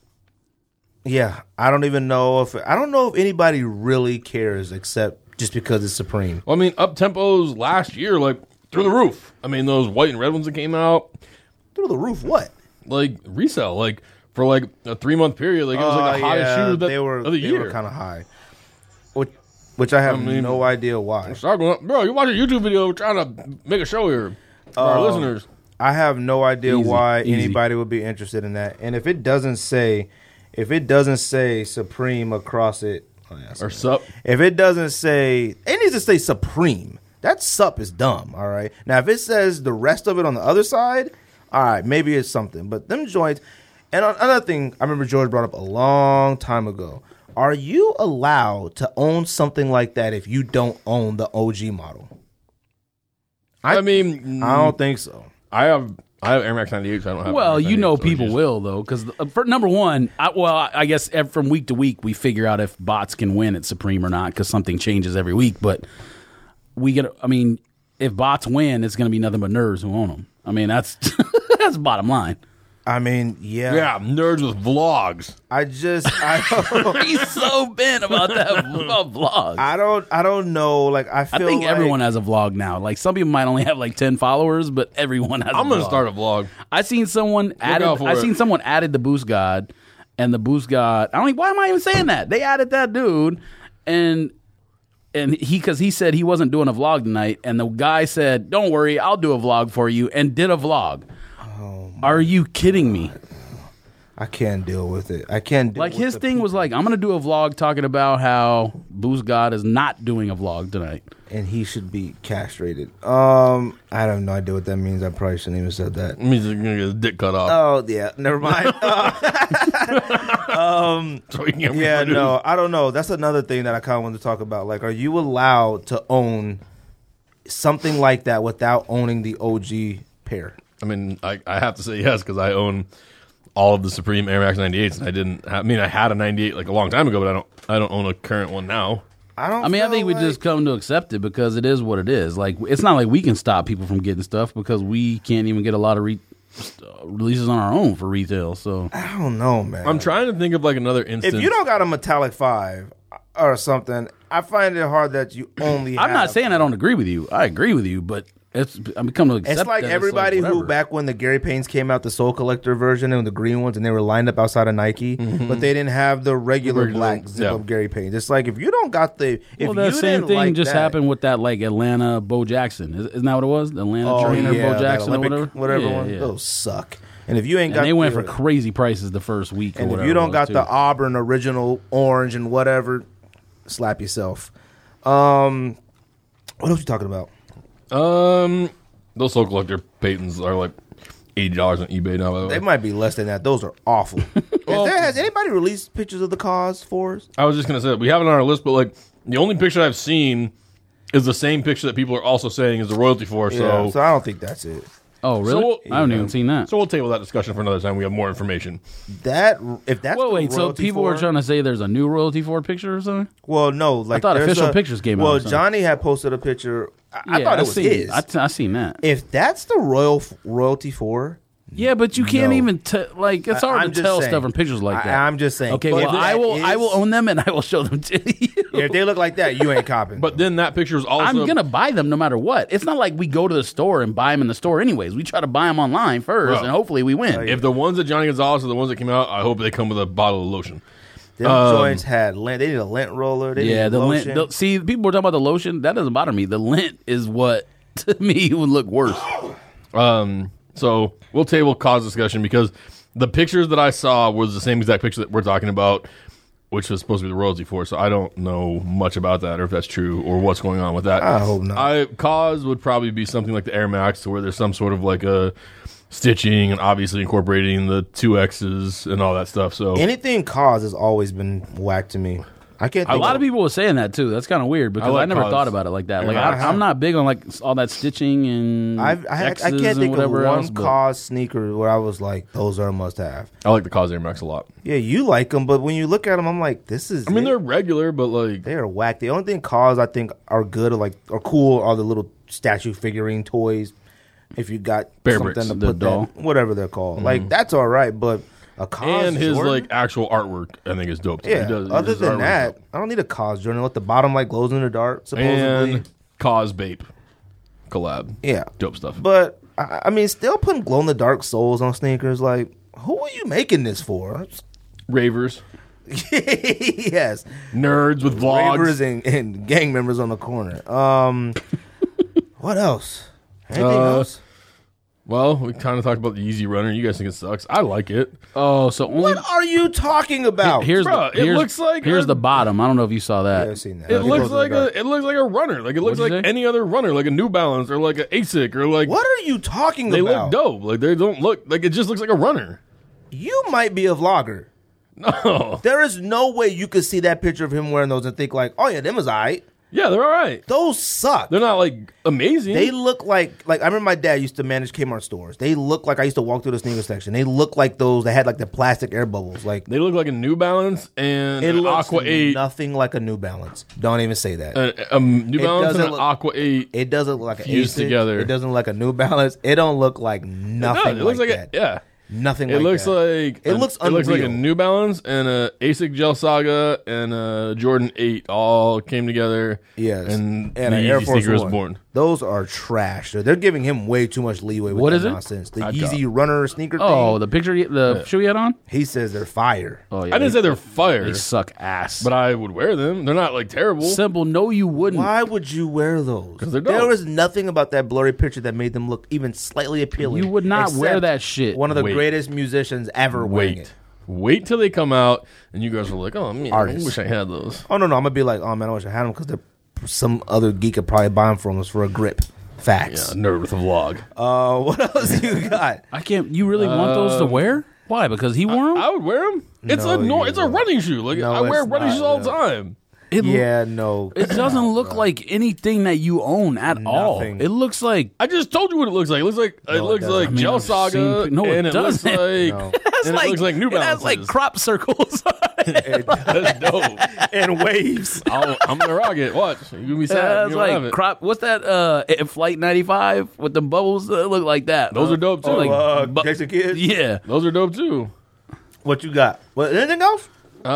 yeah, I don't even know if I don't know if anybody really cares except just because it's Supreme. Well, I mean, up tempos last year, like through the roof. I mean, those white and red ones that came out, Through the roof, what? like resell, like for like a three month period, like it was like the Uh, hottest yeah, shoe that, they were of the they year. were kind of high, which, which I have I mean, no idea why. Start going, bro. You watch a YouTube video trying to make a show here for our Um, listeners. I have no idea Easy, why easy. anybody would be interested in that. And if it doesn't say, if it doesn't say Supreme across it, oh, yeah, Or sup. if it doesn't say, it needs to say Supreme. That sup is dumb. All right. Now, if it says the rest of it on the other side, all right, maybe it's something. But them joints. And on- another thing, I remember George brought up a long time ago. Are you allowed to own something like that if you don't own the O G model? I, mean, I don't think so. I have I have Air Max ninety-eight, so I don't have. Well, Air Max you know, ninety-eight, so people just- will though, because for number one, I, well, I I guess ev- from week to week we figure out if bots can win at Supreme or not because something changes every week. But we get, I mean, if bots win, it's going to be nothing but nerds who own them. I mean, that's that's bottom line. I mean, yeah. Yeah, nerds with vlogs. I just, I don't, He's so bent about that about vlog. I don't, I don't know. Like, I feel I think like, everyone has a vlog now. Like some people might only have like ten followers, but everyone has. I'm a gonna vlog. start a vlog. I seen someone added. out for I it. seen someone added the Boost God, and the Boost God. I don't. Why am I even saying that? They added that dude, and and he because he said he wasn't doing a vlog tonight, and the guy said, "Don't worry, I'll do a vlog for you," and did a vlog. Oh, Are you kidding me? I can't deal with it. I can't deal Like with his the thing was like, I'm gonna do a vlog talking about how Boost God is not doing a vlog tonight. and he should be castrated. Um, I have no idea what that means. I probably shouldn't even said that. It means he's gonna get his dick cut off. Oh yeah, never mind. um, so he can yeah, reproduce. no, I don't know. That's another thing that I kind of want to talk about. Like, are you allowed to own something like that without owning the O G pair? I mean, I, I have to say yes because I own all of the Supreme Air Max ninety-eights, and I didn't. Have, I mean, I had a ninety-eight like a long time ago, but I don't. I don't own a current one now. I don't. I mean, I feel think we like- just come to accept it because it is what it is. Like, it's not like we can stop people from getting stuff because we can't even get a lot of re- uh, releases on our own for retail. So I don't know, man. I'm trying to think of like another instance. If you don't got a metallic five or something, I find it hard that you only. I'm not have- saying I don't agree with you. I agree with you, but it's I'm come to accept. It's like that everybody whatever. who back when the Gary Paynes came out, the Soul Collector version and the green ones, and they were lined up outside of Nike, but they didn't have the regular Regular, black zip yeah. up Gary Paynes. It's like if you don't got the, if Well, that you same didn't thing like just that, happened with that like Atlanta Bo Jackson. Is, isn't that what it was? The Atlanta Oh trainer yeah, Bo that Jackson or Olympic- whatever. whatever Yeah, one. yeah. Those suck. And if you ain't got, And they went the, for crazy prices the first week. and or if whatever you it don't was, got too. the Auburn original orange and whatever, slap yourself. Um, what else you talking about? um, those Soul Collector Paytons are like eighty dollars on eBay now. By the way, They might be less than that. Those are awful. Well- Is there, has anybody released pictures of the cause for us? I was just gonna say we have it on our list, but like the only picture I've seen is the same picture that people are also saying is the royalty for. So, Yeah, so I don't think that's it. Oh, really? So- I haven't even seen that. so we'll table that discussion for another time. We have more information. That if that's Wait, the wait. So royalty people for, were trying to say there's a new royalty for picture or something? Well, no, like thought there's official a- pictures came out Well, or something. Johnny had posted a picture. I, I Yeah, thought it was seen, his. I, t- I seen that. if that's the royal royalty for, Yeah, but you can't No. even t- like it's I- hard I'm to just tell saying. stuff from pictures like I- that. I'm just saying. Okay, But well, if I that will. I is- will own them and I will show them to you. if they look like that, you ain't copping. But then that picture is also. I'm gonna buy them no matter what. It's not like we go to the store and buy them in the store anyways. We try to buy them online first, Well, and hopefully we win. If the ones that Johnny Gonzalez are the ones that came out, I hope they come with a bottle of lotion. them um, joints had lint. They need a lint roller. They yeah, need the lotion. lint. The, see, people were talking about the lotion. That doesn't bother me. The lint is what to me would look worse. Um, so we'll table cause discussion because the pictures that I saw was the same exact picture that we're talking about, which was supposed to be the royalty for. So I don't know much about that or if that's true or what's going on with that. I hope not. I cause would probably be something like the Air Max, to where there's some sort of like a stitching and obviously incorporating the two X's and all that stuff. So Anything cause has always been whack to me. I can't. A Think lot of people were saying that too. That's kind of weird because I, like never cause. thought about it like that. Like Yeah, I, I'm not big on like all that stitching and I've, I, I X's can't and think of whatever one else, but- cause sneaker where I was like, those are a must have. I like the cause Air Max a lot. Yeah, you like them, but when you look at them, I'm like, this is. I mean, it. they're regular, but like They are whack. The only thing cause I think are good or like are cool are the little statue figurine toys. If you got Bear something bricks. to The put doll. that, whatever they're called, like that's all right. But a cause and his Jordan? like actual artwork, I think is dope. Too. yeah. He does- Other his than artwork's that, dope. I don't need a cause Jordan. Let the bottom like glows in the dark. Supposedly, And cause Bape collab, yeah. dope stuff. But I, I mean, still putting glow in the dark souls on sneakers. Like, who are you making this for? Ravers, Yes, nerds with vlogs. ravers and, and gang members on the corner. Um, what else? Anything Uh, else? Well, we kind of talked about the Yeezy Runner. You guys think it sucks? I like it. Oh, so only What are you talking about? here's Bruh, the, it here's, looks like here's a- the bottom. I don't know if you saw yeah, that. I've seen that. It It looks goes in like the dark. a it looks like a runner. Like it looks What'd you like say? any other runner, like a New Balance or like an ASIC or like What are you talking they about? look dope. Like they don't look like it just looks like a runner. You might be a vlogger. No, There is no way you could see that picture of him wearing those and think like, oh yeah, them is alright. yeah, they're all right. Those suck. They're not like amazing. They look like like I remember my dad used to manage Kmart stores. They look like I used to walk through the sneaker section. They look like those that had like the plastic air bubbles. Like They look like a New Balance and it an looks Aqua Eight. nothing like a New Balance. Don't even say that. A, a New It Balance and doesn't an look- Aqua Eight. It doesn't look like an Fused ASIC. together. It doesn't look like a New Balance. It don't look like It nothing does. It looks like like that. a, yeah. Nothing. It like looks that. like It a- looks It looks like a unreal. New Balance and a Asics Gel Saga and a Jordan eight all came together. Yes, and, and the an Air Yeezy Force sneaker was One. born. Those are trash. They're, they're giving him way too much leeway with What that is it? nonsense. The I Yeezy got- Runner sneaker Oh, thing. the picture, the shoe you had on. He says they're fire. Oh yeah, I didn't they, say they're fire, they suck ass. but I would wear them. They're not like terrible. Simple. No, you wouldn't. Why would you wear those? 'Cause they're dope. There was nothing about that blurry picture that made them look even slightly appealing. You would not wear except that shit. One of the Wait. greatest musicians ever wearing Wait, it. wait till they come out, and you guys are like, "Oh man, Artists. I wish I had those." Oh no, no, I'm gonna be like, oh man, I wish I had them because some other geek could probably buy them from us for a grip. Yeah, Facts. nerd with a vlog. Uh, what else you got? I can't. You really want those to wear? Why? Because he wore them. I would wear them. It's No, a no, you it's a won't. running shoe. Like No, I wear it's running not, shoes all the no. time. It, Yeah, no. it doesn't look like anything that you own at all. Nothing. It looks like I just told you what it looks like. It looks like it it looks doesn't. like I mean, Gel I've Saga, seen- no, it and it looks doesn't. like No. and it looks like New it has Balances. like crop circles. That's dope. and waves. I'll, I'm gonna rock it. Watch, you gonna be sad. That's You don't have like it. crop. What's that? Uh, Flight ninety-five with the bubbles that look like that. Those Uh, are dope too. like- uh, bu- Jason Kidd. Yeah. Those are dope too. What you got? What? Anything else?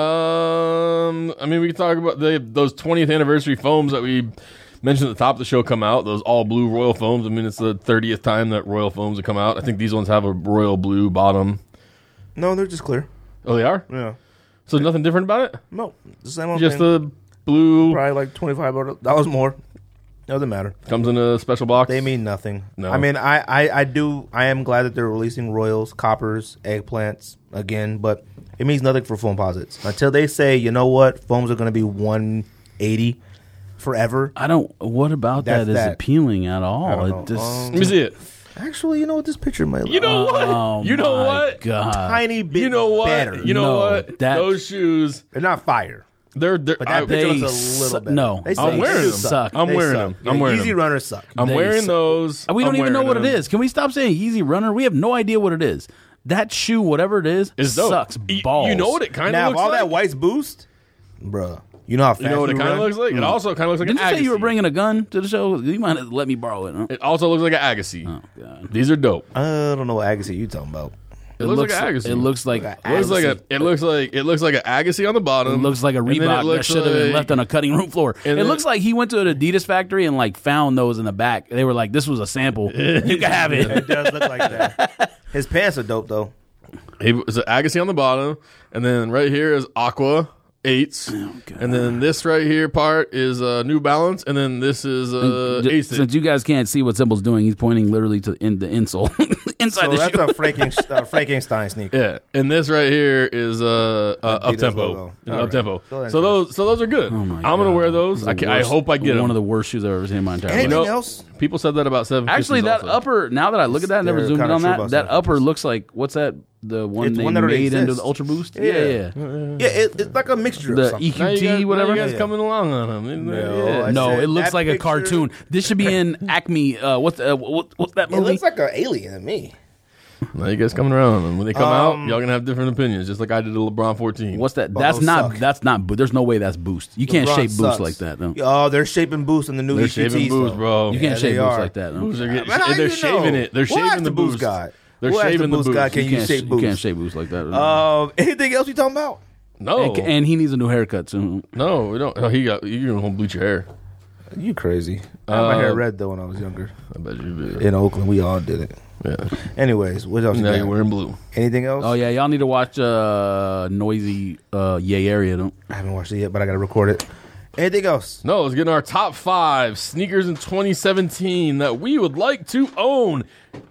Um, I mean, we can talk about the those twentieth anniversary foams that we mentioned at the top of the show come out. Those all blue Royal foams. I mean, it's the thirtieth time that Royal foams have come out. I think these ones have a royal blue bottom. No, they're just clear. Oh, they are. Yeah. So nothing different about it. No, the same old Just thing. the blue Probably like twenty-five dollars more. Doesn't matter. comes in a special box. They mean nothing. No. I mean, I, I, I do. I am glad that they're releasing Royals, Coppers, Eggplants again, but it means nothing for Foamposites until they say, you know what, foams are going to be one eighty forever. I don't. What about That's that is that. appealing at all? I don't It know. just- Um, Let me see it. Actually, you know what, this picture might look You know what? Oh you know my what? God. tiny bit You know what? better. You know No, what? that- Those shoes, They're not fire, they're they're. but that I, picture they looks a su- little better. no. They I'm suck. wearing They do them. suck. I'm They wearing suck. them. Yeah, I'm wearing Easy them. runners suck. I'm They wearing suck. those. We don't I'm even know wearing what it them. is. Can we stop saying Easy Runner? We have no idea what it is. That shoe, whatever it is, It's dope. sucks Y- balls. You know what it kind of Now, if looks all like? that white's boost, bruh, you know how fast You know what it you kind of run? looks like? It also kind of looks like Didn't an you say you were Agassi. bringing a gun to the show? You might have let me borrow it. Huh? It also looks like an Agassi. Oh God! These are dope. I don't know what Agassi you talking about. It, looks, like an Agassi. It looks like Like It looks like a. It looks like it looks like an Agassi on the bottom. It looks like a and then it Reebok that looks should have been like- left on a cutting room floor. It and then- looks like he went to an Adidas factory and like found those in the back. They were like, "This was a sample. You can have it." It does look like that. His pants are dope though. It's an Agassi on the bottom, and then right here is Aqua eights, Oh, and then this right here part is uh, New Balance, and then this is uh, J- Asics. Since you guys can't see what Symbol's doing, he's pointing literally to in the insole inside So the that's shoe. a Frankenstein, uh, Frankenstein sneaker. Yeah, and this right here is uh, uh up Adidas tempo, logo. up Alright. tempo. So So those, so those are good. Oh my I'm gonna God. wear those. It's I, the can, I worst- hope I get them. one of the worst shoes I've ever seen in my entire Anything life. know- else? People said that about seven. Actually, that upper. Now that I look at that, I never They're zoomed in kinda on true that. about That some upper things. looks like what's that? The one It's they one that already made into exists. the Ultra Boost. Yeah. Yeah, yeah. Yeah, it, it's like a mixture of The something. Now you E Q T, guys, whatever. Now you guys Yeah. coming along on them. No, Yeah. I No, said it looks that like a picture- cartoon. This should be in Acme. Uh, what's uh, what, what's that It movie? looks like an alien to me. Now you guys coming around on them. When they come out, Um, y'all gonna have different opinions, just like I did to LeBron fourteen. What's that? Well, That's those not. suck. That's not. Bo- There's no way that's Boost. You can't LeBron shape Boost sucks. like that. No. Oh, they're shaping boost in the new They're E Q Ts, shaving boost, though. bro. You Yeah, can't they shape Boost are. like that. No. Boosts are Man, getting- how they're you shaving know? it. They're We'll ask shaving the Boost boost. guy. They're We'll ask shaving the the Boost guy. boost. Can You you, can't. shape sh- boost? You can't shape Boost like that. Um, anything else you talking about? No, and, and he needs a new haircut soon. no, we don't. Oh, he got. You're gonna bleach your hair. You crazy? I had my hair Uh, red though when I was younger. I bet you did. In Oakland, we all did it. Yeah. Anyways, what else? You Now got? you're wearing blue. Anything else? Oh yeah, y'all need to watch uh, Noisy uh, Yay Area. Don't. I haven't watched it yet, but I got to record it. Anything else? No, let's get in our top five sneakers in twenty seventeen that we would like to own.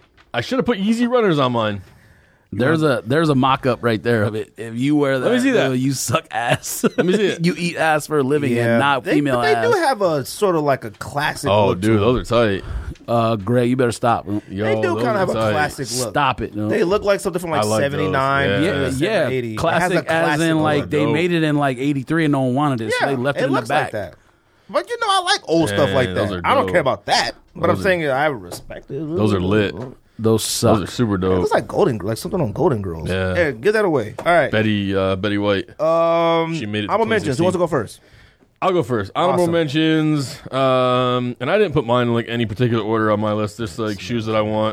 I should have put Yeezy Runners on mine. There's a there's a mock up right there of it. If you wear that, me see that. uh, you suck ass. Let me see it. You eat ass for a living and not they, female but they ass. do have a sort of like a classic. Oh, look to dude, them. those are tight. uh, Greg, you better stop. Yo, They do those kind of are have a tight. classic look. Stop it. No. They look like something from like I like seventy-nine. those, yeah, Yeah. yeah, eighty. classic, as in like they dope. made it in like eighty-three and no one wanted it, so they left it, in the looks back. like that. But you know, I like old stuff Yeah, like those that. are I don't dope. care about that, but Those I'm are- saying I respect it. Those are lit. Those suck. Those are super It dope. looks like Golden, like something on Golden Girls. Yeah. Hey, give that away. All right. Betty, uh, Betty White. Um, She made it to honorable mentions. Who wants to go first? I'll go first. Honorable Awesome. mentions. Um, and I didn't put mine in like any particular order on my list. Just like shoes that I want.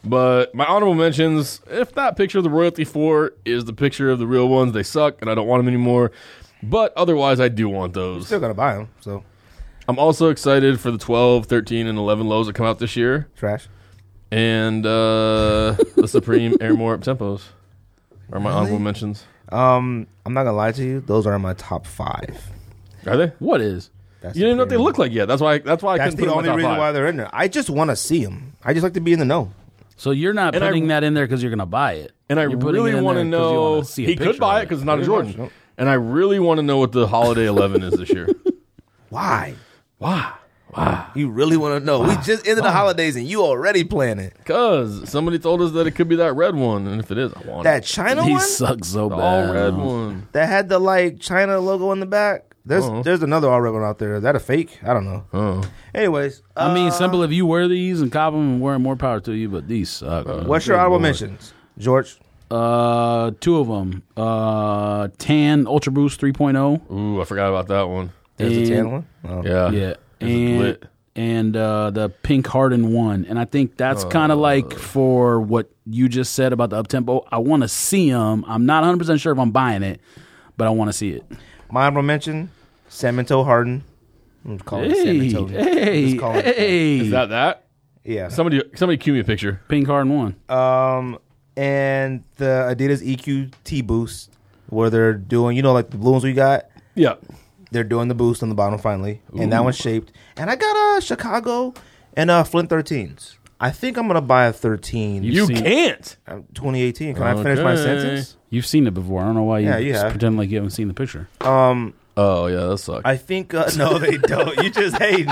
But my honorable mentions, if that picture of the Royalty four is the picture of the real ones, they suck, and I don't want them anymore. But otherwise, I do want those. Still gotta buy them. So I'm also excited for the twelve, thirteen, and eleven lows that come out this year. trash. And uh, the Supreme Airmore Up-Tempos are my Really? honorable mentions. Um, I'm not gonna lie to you. Those are in my top five. Are they? What is? That's You didn't know what they Supreme. look like yet. That's why. That's why I That's couldn't the put them in only my top reason five. why they're in there. I just want to see them. I just like to be in the know. So you're not And I- putting that in there because you're going to buy it. And I You're putting really it in want to there 'cause you know. wanna see a He could picture buy of it because it's not a Pretty Jordan. much, nope. And I really want to know what the Holiday eleven is this year. Why? Why? Why? You really want to know? We just ended the holidays and you already planning Because somebody told us that it could be that red one, and if it is, I want that it. China He one sucks so The bad. all red one. that had the like China logo in the back. There's Uh-huh. there's another all red one out there. Is that a fake? I don't know. Oh. Anyways, I mean, uh, simple. If you wear these and cop them and wear 'em, more power to you, but these suck. man. What's your Good honorable Lord. mentions, George? Uh, two of them. Uh, Tan Ultra Boost three point oh. Ooh, I forgot about that one. There's the And- tan one. Oh. Yeah. Yeah, Is it and lit? and uh, the Pink Harden one, and I think that's kind of like for what you just said about the up tempo. I want to see them. I'm not one hundred percent sure if I'm buying it, but I want to see it. My honorable mention: Salmon Toe Harden. I'm just calling it Hey, Salmon Toe. hey, Just calling it hey! Is that that? Yeah. Somebody, somebody, cue me a picture. Pink Harden one? Um, and the Adidas E Q T Boost, where they're doing, you know, like the blue ones we got. Yeah. They're doing the boost on the bottom finally, and that one's shaped. And I got a Chicago and uh Flint thirteens. I think I'm gonna buy a thirteen. You seen- can't. Uh, twenty eighteen. Can I finish my Okay. sentence? You've seen it before. I don't know why you, Yeah, you just have. pretend like you haven't seen the picture. Um, Oh yeah, that sucks. I think uh, no, they don't. You just hating.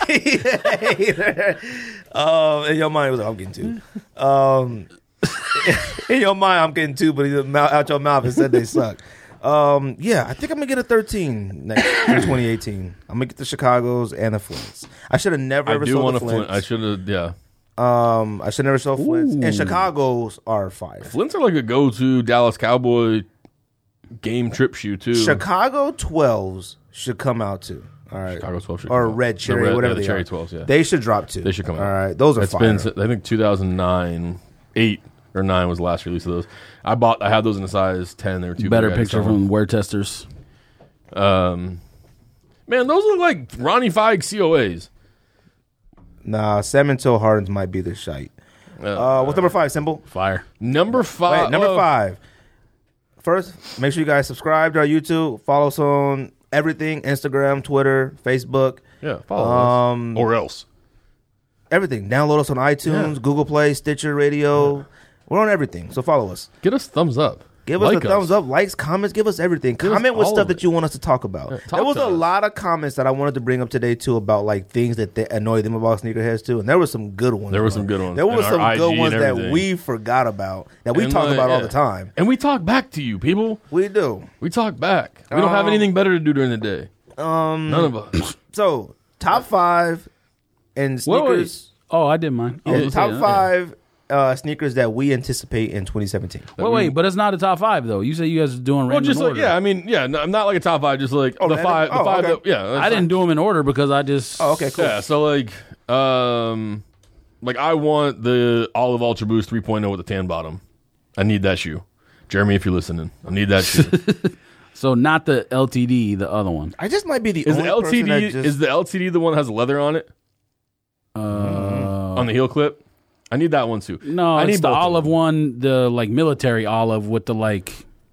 Hater. Um, in your mind, it was like, I'm getting two. Um, in your mind, I'm getting two, but either mouth, out your mouth, it said they suck. Um, yeah, I think I'm gonna get a thirteen next in twenty eighteen. I'm gonna get the Chicago's and the Flints. I should have never I ever do sold want the a Flint. Flints. I should have. Yeah. Um, I should never sell Flints. Ooh. And Chicago's are fire. Flints are like a go-to Dallas Cowboy game trip shoe too. Chicago twelves should come out too. All right, Chicago twelve should or come out. red The cherry, red- whatever yeah, the they cherry are. twelves. Yeah. They should drop too. They should come out. All right, those are It's fire. been, I think, two thousand nine, eight or nine was the last release of those. I bought, I had those in a size ten. They were too Better big. I had to picture sell them. from wear testers. Um, man, those look like Ronnie Feig C O As. Nah, Salmon Toe Hardens might be the shite. Uh, Uh, what's number five? Symbol. Fire. number five. Wait, number well, five. First, make sure you guys subscribe to our YouTube. Follow us on everything: Instagram, Twitter, Facebook, Yeah, follow Um, us. Or else. everything. Download us on iTunes, Yeah. Google Play, Stitcher Radio. We're on everything, so follow us. Get us thumbs up. Give us Like the thumbs up, likes, comments. Give us everything. Give us Comment with all stuff of that it. you want us to talk about. Yeah, talk there was to a us. lot of comments that I wanted to bring up today too about like things that they annoy them about sneakerheads too, and there were some good ones. There were bro. some good ones. There were And our some I G good and ones that everything. we forgot about that we And, talk like, about all yeah. the time. And we talk back to you, people. We do. We talk back. We don't have Um, anything better to do during the day. Um. None of us. So top five and Wait, wait. sneakers. Oh, I did mine. I Yeah, was top gonna say, yeah. five uh, sneakers that we anticipate in twenty seventeen. Wait, wait, but it's not a top five though. You said you guys are doing Well, random just like, order. yeah, I mean, yeah, no, I'm not like a top five, just like Oh, the random? five, the Oh, five, okay. that, yeah. that's I didn't fine. do them in order because I just. Oh, okay, cool. Yeah, so like, um, like I want the Olive Ultra Boost three point oh with the tan bottom. I need that shoe. Jeremy, if you're listening, I need that shoe. So not the L T D, the other one. I just might be the Is only the person L T D that just, is the L T D the one that has leather on it Uh, on the heel clip? I need that one too. no, I it's need the both of olive them. one, the like military olive with the like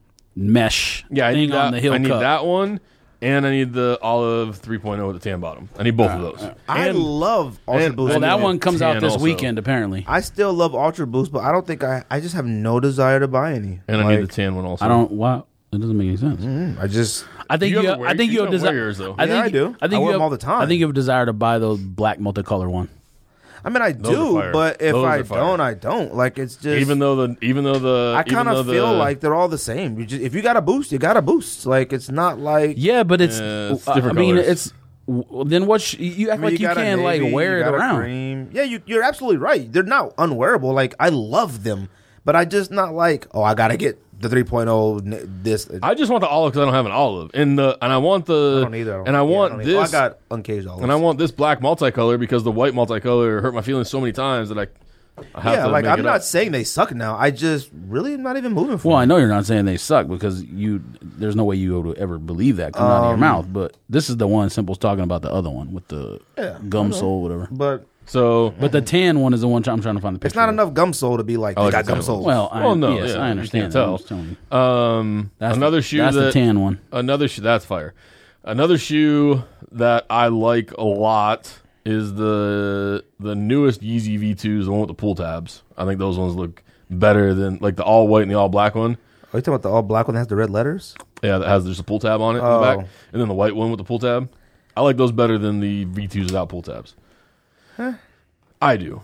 mesh Yeah, I thing need that. on the heel I need cup. that one, and I need the Olive three point oh with the tan bottom. I need both of those. I And- love Ultra and- Boost. Well, and that the one comes out tan this also. weekend apparently. I still love Ultra Boost, but I don't think I. I just have no desire to buy any. and I Like, need the tan one also. I don't. Wow, it doesn't make any sense. I just. I think You you. have to wear- I think you you have don't wear desire. yours, though. I Yeah, think I do. I think I you wear have, them all the time. I think you have a desire to buy the black multicolor one. I mean, I Those are do, fire. but if Those I are fire. don't, I don't. Like it's just. even though the even though the I even kind though of the- feel like they're all the same. You just if you got a boost, you got a boost. Like it's not like. Yeah, but it's. Yeah, it's uh, different I mean, colors. it's. w- Then what? Sh- you act I mean, like you, got a can't like navy, wear you it got a around. cream. Yeah, you, you're absolutely right. They're not unwearable. Like I love them, but I just not like. Oh, I gotta get the three point oh. This. I just want the olive because I don't have an olive, and the and I want the I don't either. and I Yeah, want don't this. either. Oh, I got uncaged olives. and I want this black multicolor because the white multicolor hurt my feelings so many times that I I have Yeah, to like make I'm it not up. saying they suck now. I just really am not even moving for Well, I them. know you're not saying they suck because you. There's no way you would ever believe that coming out of your Um, mouth. But this is the one Simple's talking about. The other one with the Yeah, gum I know. sole, whatever. But So But the tan one is the one I'm trying to find the picture. it's not of. enough gum sole to be like they like got the gum tan sole. Well, I, Well, no, yes, yeah, I you understand. can't tell. I'm just telling you. um, That's another the, shoe That's that the tan one. another shoe that's fire. Another shoe that I like a lot is the the newest Yeezy V twos, the one with the pull tabs. I think those ones look better than like the all white and the all black one. Are you talking about the all black one that has the red letters? Yeah, that has just a pull tab on it in the Oh. back, and then the white one with the pull tab. I like those better than the V twos without pull tabs. Huh. I do.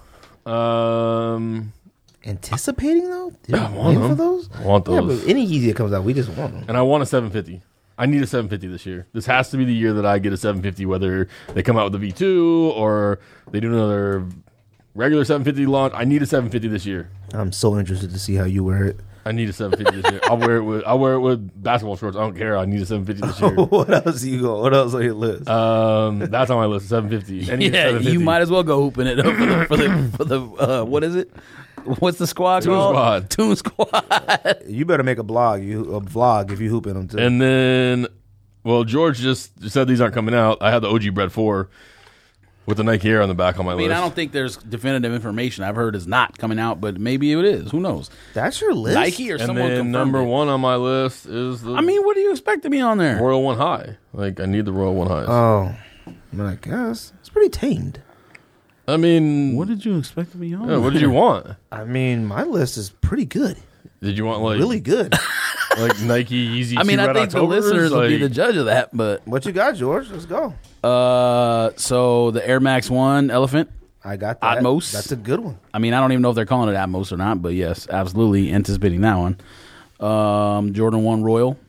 Um, Anticipating though? Did I you want win for them. those? I want Yeah, those, but any Yeezy that comes out, we just want them. and I want a seven fifty. I need a seven fifty this year. This has to be the year that I get a seven fifty, whether they come out with a V two or they do another regular seven fifty launch. I need a seven fifty this year. I'm so interested to see how you wear it. I need a seven fifty this year. I'll wear it with I'll wear it with basketball shorts. I don't care. I need a seven fifty this year. What else you go? What else on your list? Um, that's on my list. seven fifty. I need a Yeah, seven fifty. you might as well go hooping it up for the for the, for the uh, what is it? What's the squad Toon called? Squad. Toon Squad. You better make a blog, you a vlog if you hooping them too. And then, well, George just said these aren't coming out. I had the O G Bread four with the Nike Air on the back on my I mean, list. I don't think there's definitive information. I've heard it's not coming out, but maybe it is. Who knows? That's your list. Nike or and someone then confirmed number it. one on my list is the I mean, what do you expect to be on there? Royal One High. Like, I need the Royal One Highs. Oh, I guess it's pretty tamed. I mean, What did you expect to be on? yeah, what did you want? I mean, my list is pretty good, Did you want like really good. like Nike Yeezy? I mean, two I Red think the Octobers? listeners will be Like, the judge of that. But What you got, George? Let's go. uh, so the Air Max One Elephant. I got that. Atmos. That's a good one. I mean, I don't even know if they're calling it Atmos or not, but yes, absolutely anticipating that one. Um, Jordan One Royal,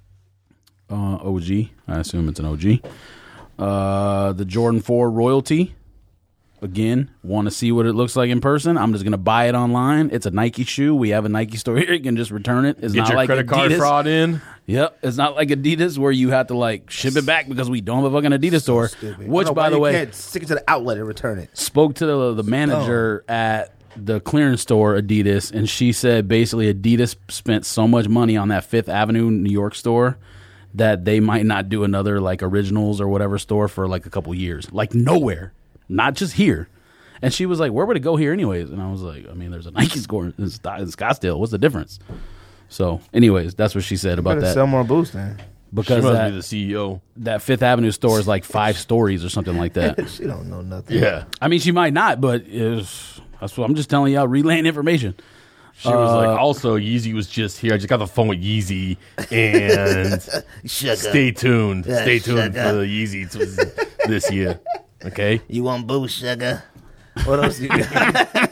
uh, O G. I assume it's an O G. Uh, the Jordan Four Royalty. Again, want to see what it looks like in person? I'm just gonna buy it online. It's a Nike shoe. We have a Nike store here. You can just return it. It's get not your like credit Adidas. card fraud in. Yep, it's not like Adidas where you have to like ship it back because we don't have a fucking Adidas store. Stupid. I Which, don't know by why the you way, can't stick it to the outlet and return it. spoke to the, the manager at the clearance store Adidas, and she said basically Adidas spent so much money on that Fifth Avenue New York store that they might not do another like Originals or whatever store for like a couple years, like nowhere, not just here. And she was like, "Where would it go here, anyways?" And I was like, "I mean, there's a Nike store in Scott- in Scottsdale. What's the difference?" So, anyways, that's what she said about Better that. sell more boost, then. She Because must that, be the C E O. that Fifth Avenue store is like five stories or something like that. She don't know nothing. Yeah, I mean, she might not, but it's, that's what I'm just telling y'all, relaying information. she was Uh, like, also Yeezy was just here. I just got the phone with Yeezy, and Sugar. stay tuned. Yeah, Stay tuned sugar. for the Yeezy t- this year. Okay. You want boost, sugar? What else you got?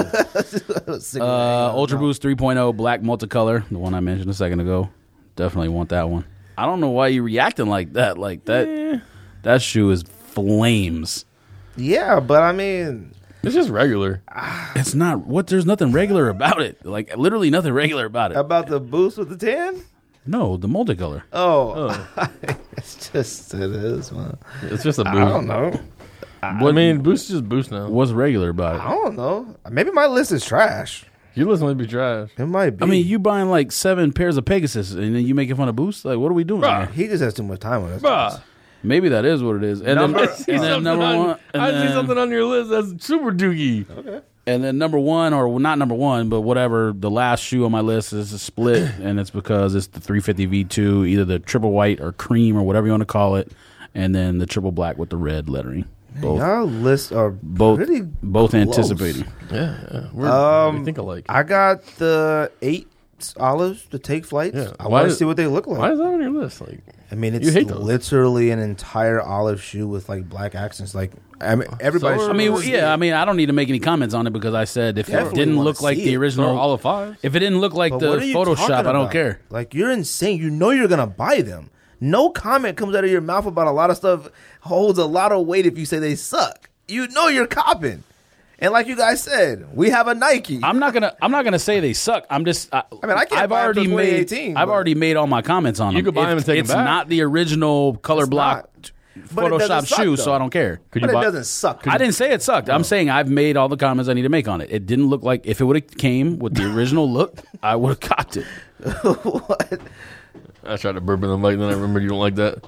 Uh, Ultra Boost three point oh Black Multicolor, the one I mentioned a second ago. Definitely want that one. I don't know why you reacting like that. Like that, that shoe is flames. Yeah, but I mean, It's just regular. It's not what. There's nothing regular about it. Like literally nothing regular about it. about the boost with the tan? No, the multicolor. Oh, it's just it is. Man. It's just a boost. I don't know. I mean, boost is just boost now. What's regular about I it? don't know. Maybe my list is trash. You listen to be trash. It might be. I mean, you buying like seven pairs of Pegasus and then you making fun of Boost. Like, what are we doing? Bruh. here? he just has too much time on us. Bruh. Maybe that is what it is. And Number- then, I and see then Something number on- one. And I see then, something on your list that's super doogie. Okay. and then number one, or not number one, but whatever. The last shoe on my list is a split, and it's because it's the three fifty V two, either the triple white or cream or whatever you want to call it, and then the triple black with the red lettering. Both, Y'all lists are both, pretty both close. anticipating. Yeah, yeah. We're, Um, we think alike. I got the eight olives to take flights. Yeah. I Why want to is- see what they look like. Why is that on your list? Like, I mean, it's You hate those. literally an entire olive shoe with like black accents. Like, I mean, everybody. So should are- I mean, wanna see yeah. it. I mean, I don't need to make any comments on it because I said if Definitely it didn't wanna look like see the it. so original, all of five? if it didn't look like But the what are you Photoshop, talking I don't about? care. Like, you're insane. You know you're gonna buy them. No comment comes out of your mouth about a lot of stuff holds a lot of weight if you say they suck. You know you're copping. And like you guys said, we have a Nike. I'm not gonna. I'm not gonna say they suck. I'm just. I, I mean, I can't I've buy 'em already till made. twenty eighteen, I've but- already made all my comments on them. You could buy 'em If and take 'em It's back. not the original color It's block. not. But it doesn't Photoshop suck, shoe, though. so I don't care. Could But you it buy, doesn't suck. I didn't say it sucked. I'm saying I've made all the comments I need to make on it. It didn't look like if it would have came with the original look, I would have copped it. What? I tried to burp in the mic, and then I remembered you don't like that.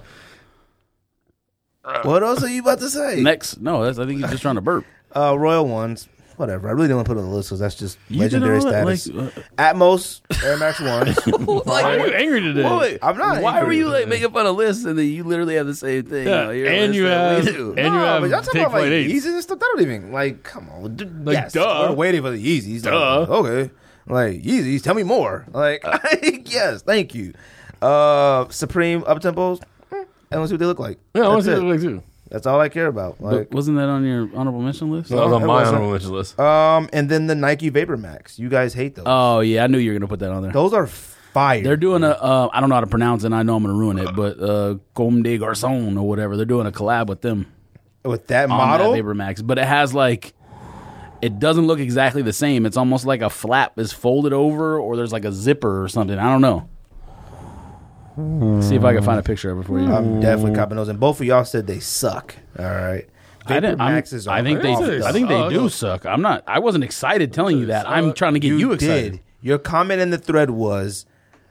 What else are you about to say? Next, no, that's, I think he's just trying to burp. Uh, Royal Ones. Whatever. I really didn't want to put it on the list because that's just You legendary did all that, status. like, uh, Atmos Air Max Ones. Why are you angry today? Wait, wait. I'm not Why angry. were you like making fun of lists and then you literally have the same thing? Yeah, on your and list you that we have- do? and- you no, have but y'all talking Take about like Flight eights. Yeezys and stuff. That don't even like. Come on, d- Like, yes, duh. we're waiting for the Yeezys. Duh. Like, okay, like Yeezys. Tell me more. Like, yes, thank you. Uh, Supreme up tempos. Eh, I want to see what they look like. Yeah, I want to That's see it. what it looks like too. That's all I care about. But Like, wasn't that on your honorable mention list? That was on it my wasn't. honorable mention list. um, and then the Nike Vapor Max. You guys hate those. Oh yeah, I knew you were gonna put that on there. those are fire. They're doing a uh, I don't know how to pronounce it. And I know I'm gonna ruin it, but uh, Comme des Garçons or whatever. They're doing a collab with them with that on model. that Vapor Max, but it has like. It doesn't look exactly the same. It's almost like a flap is folded over, or there's like a zipper or something. I don't know. See if I can find a picture of it for you. I'm definitely copping those, and both of y'all said they suck. All right, I, didn't, I'm- Maxes are I think they. off they the I think they suck. do suck. I'm not. I wasn't excited telling you that. I'm trying to get you, excited. Did. Your comment in the thread was,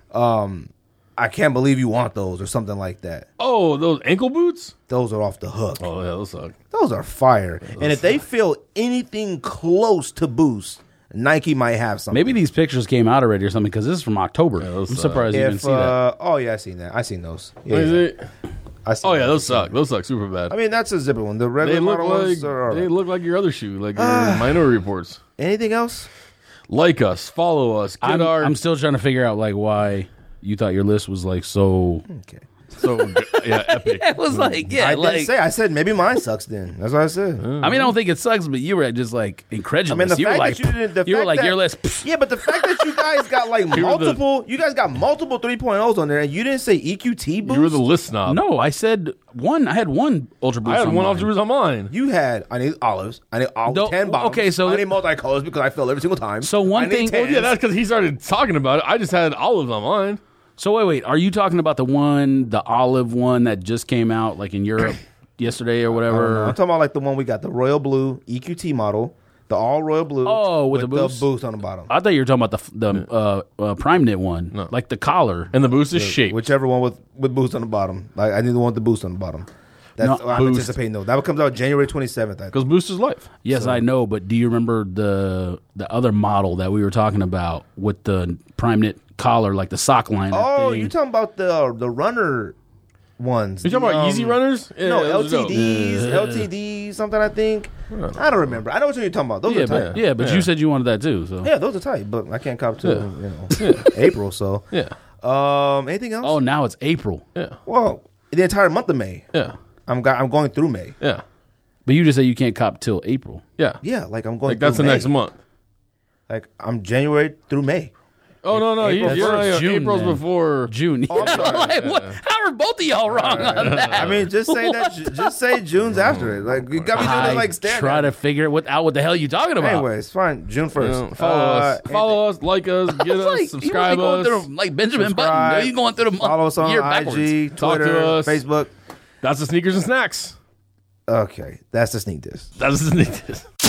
um, I can't believe you want those or something like that. Oh, those ankle boots? Those are off the hook. Oh, yeah, those suck. Those are fire. And if they feel anything close to Boost, Nike might have something. Maybe these pictures came out already or something because this is from October. I'm those suck. surprised you didn't If see that. uh, oh yeah, I seen that. I seen those. Yeah, What is yeah. it? I seen Oh, yeah, those. those suck. Those suck super bad. I mean, that's a zipper one. The They regular look model like ones are all they right. look like your other shoe, like your Minority Reports. Anything else? Like us, follow us, get I'm, our I'm still trying to figure out like why you thought your list was like so. Okay. so yeah epic. It was like yeah, I like didn't say. I said maybe mine sucks. Then that's what I said. I mean, I don't think it sucks, but you were just like incredulous. I mean, the you were fact like, that you didn't. The you were fact like that, your list. pff, Yeah, but the fact that you guys got like were the- multiple, you guys got multiple three point ohs on there, and you didn't say E Q T boost. You were the list snob. No, I said one. I had one Ultra Boost. I had on one mine. Ultra Boost on mine. You had. I need olives. I need all No, ten bottles. okay, so- I need multicolors because I fill every single time. So one I need thing- tens. Well, yeah, that's because he started talking about it. I just had olives on mine. So wait, wait. Are you talking about the one, the olive one that just came out like in Europe yesterday or I'm whatever? talking about like the one we got, the royal blue E Q T model, the all royal blue. Oh, with the boost? boost on the bottom. I thought you were talking about the the uh, uh, Prime Knit one, No. like the collar. And the boost is shaped. Whichever one with with boost on the bottom. Like I need the one with the boost on the bottom. That's No, what I'm Boost. anticipating though. That comes out January twenty-seventh. I think. Because boost is life. Yes, I know, but do you remember the the other model that we were talking about with the Prime Knit collar, like the sock liner? Oh, thing? you talking about the the runner ones? You talking The, about um, Easy Runners? Yeah, No, those are dope. L T Ds, L T Ds, something I think. I don't remember. I know what you're talking about. Those yeah, are tight. but, yeah, but Yeah. you said you wanted that too. So Yeah, those are tight, but I can't cop till Yeah. you know April. So, Yeah, um, anything else? oh, now it's April, yeah, Well, the entire month of May. yeah, I'm go- I'm going through May. yeah, but you just said you can't cop till April. yeah. Yeah, like I'm going. Like that's the through May. next month. Like I'm January through May. Oh no, no, you, April you're first, right. June, April's then. before. June. Oh, I'm sorry. Like, what? How are both of y'all wrong on that? I mean, just say that. Just say June's after it. Like you got me doing I it like standard. try to figure what out what the hell you talking about. Anyway, it's fine. June You first. know, follow us, follow us, like us, get us, Like, subscribe you really us. going through, like Benjamin Subscribe. Button. You going through the month, Follow us on year I backwards. G, Talk to Twitter, us. Facebook. That's the sneakers and snacks. Okay, that's the sneak diss. That's the sneakers.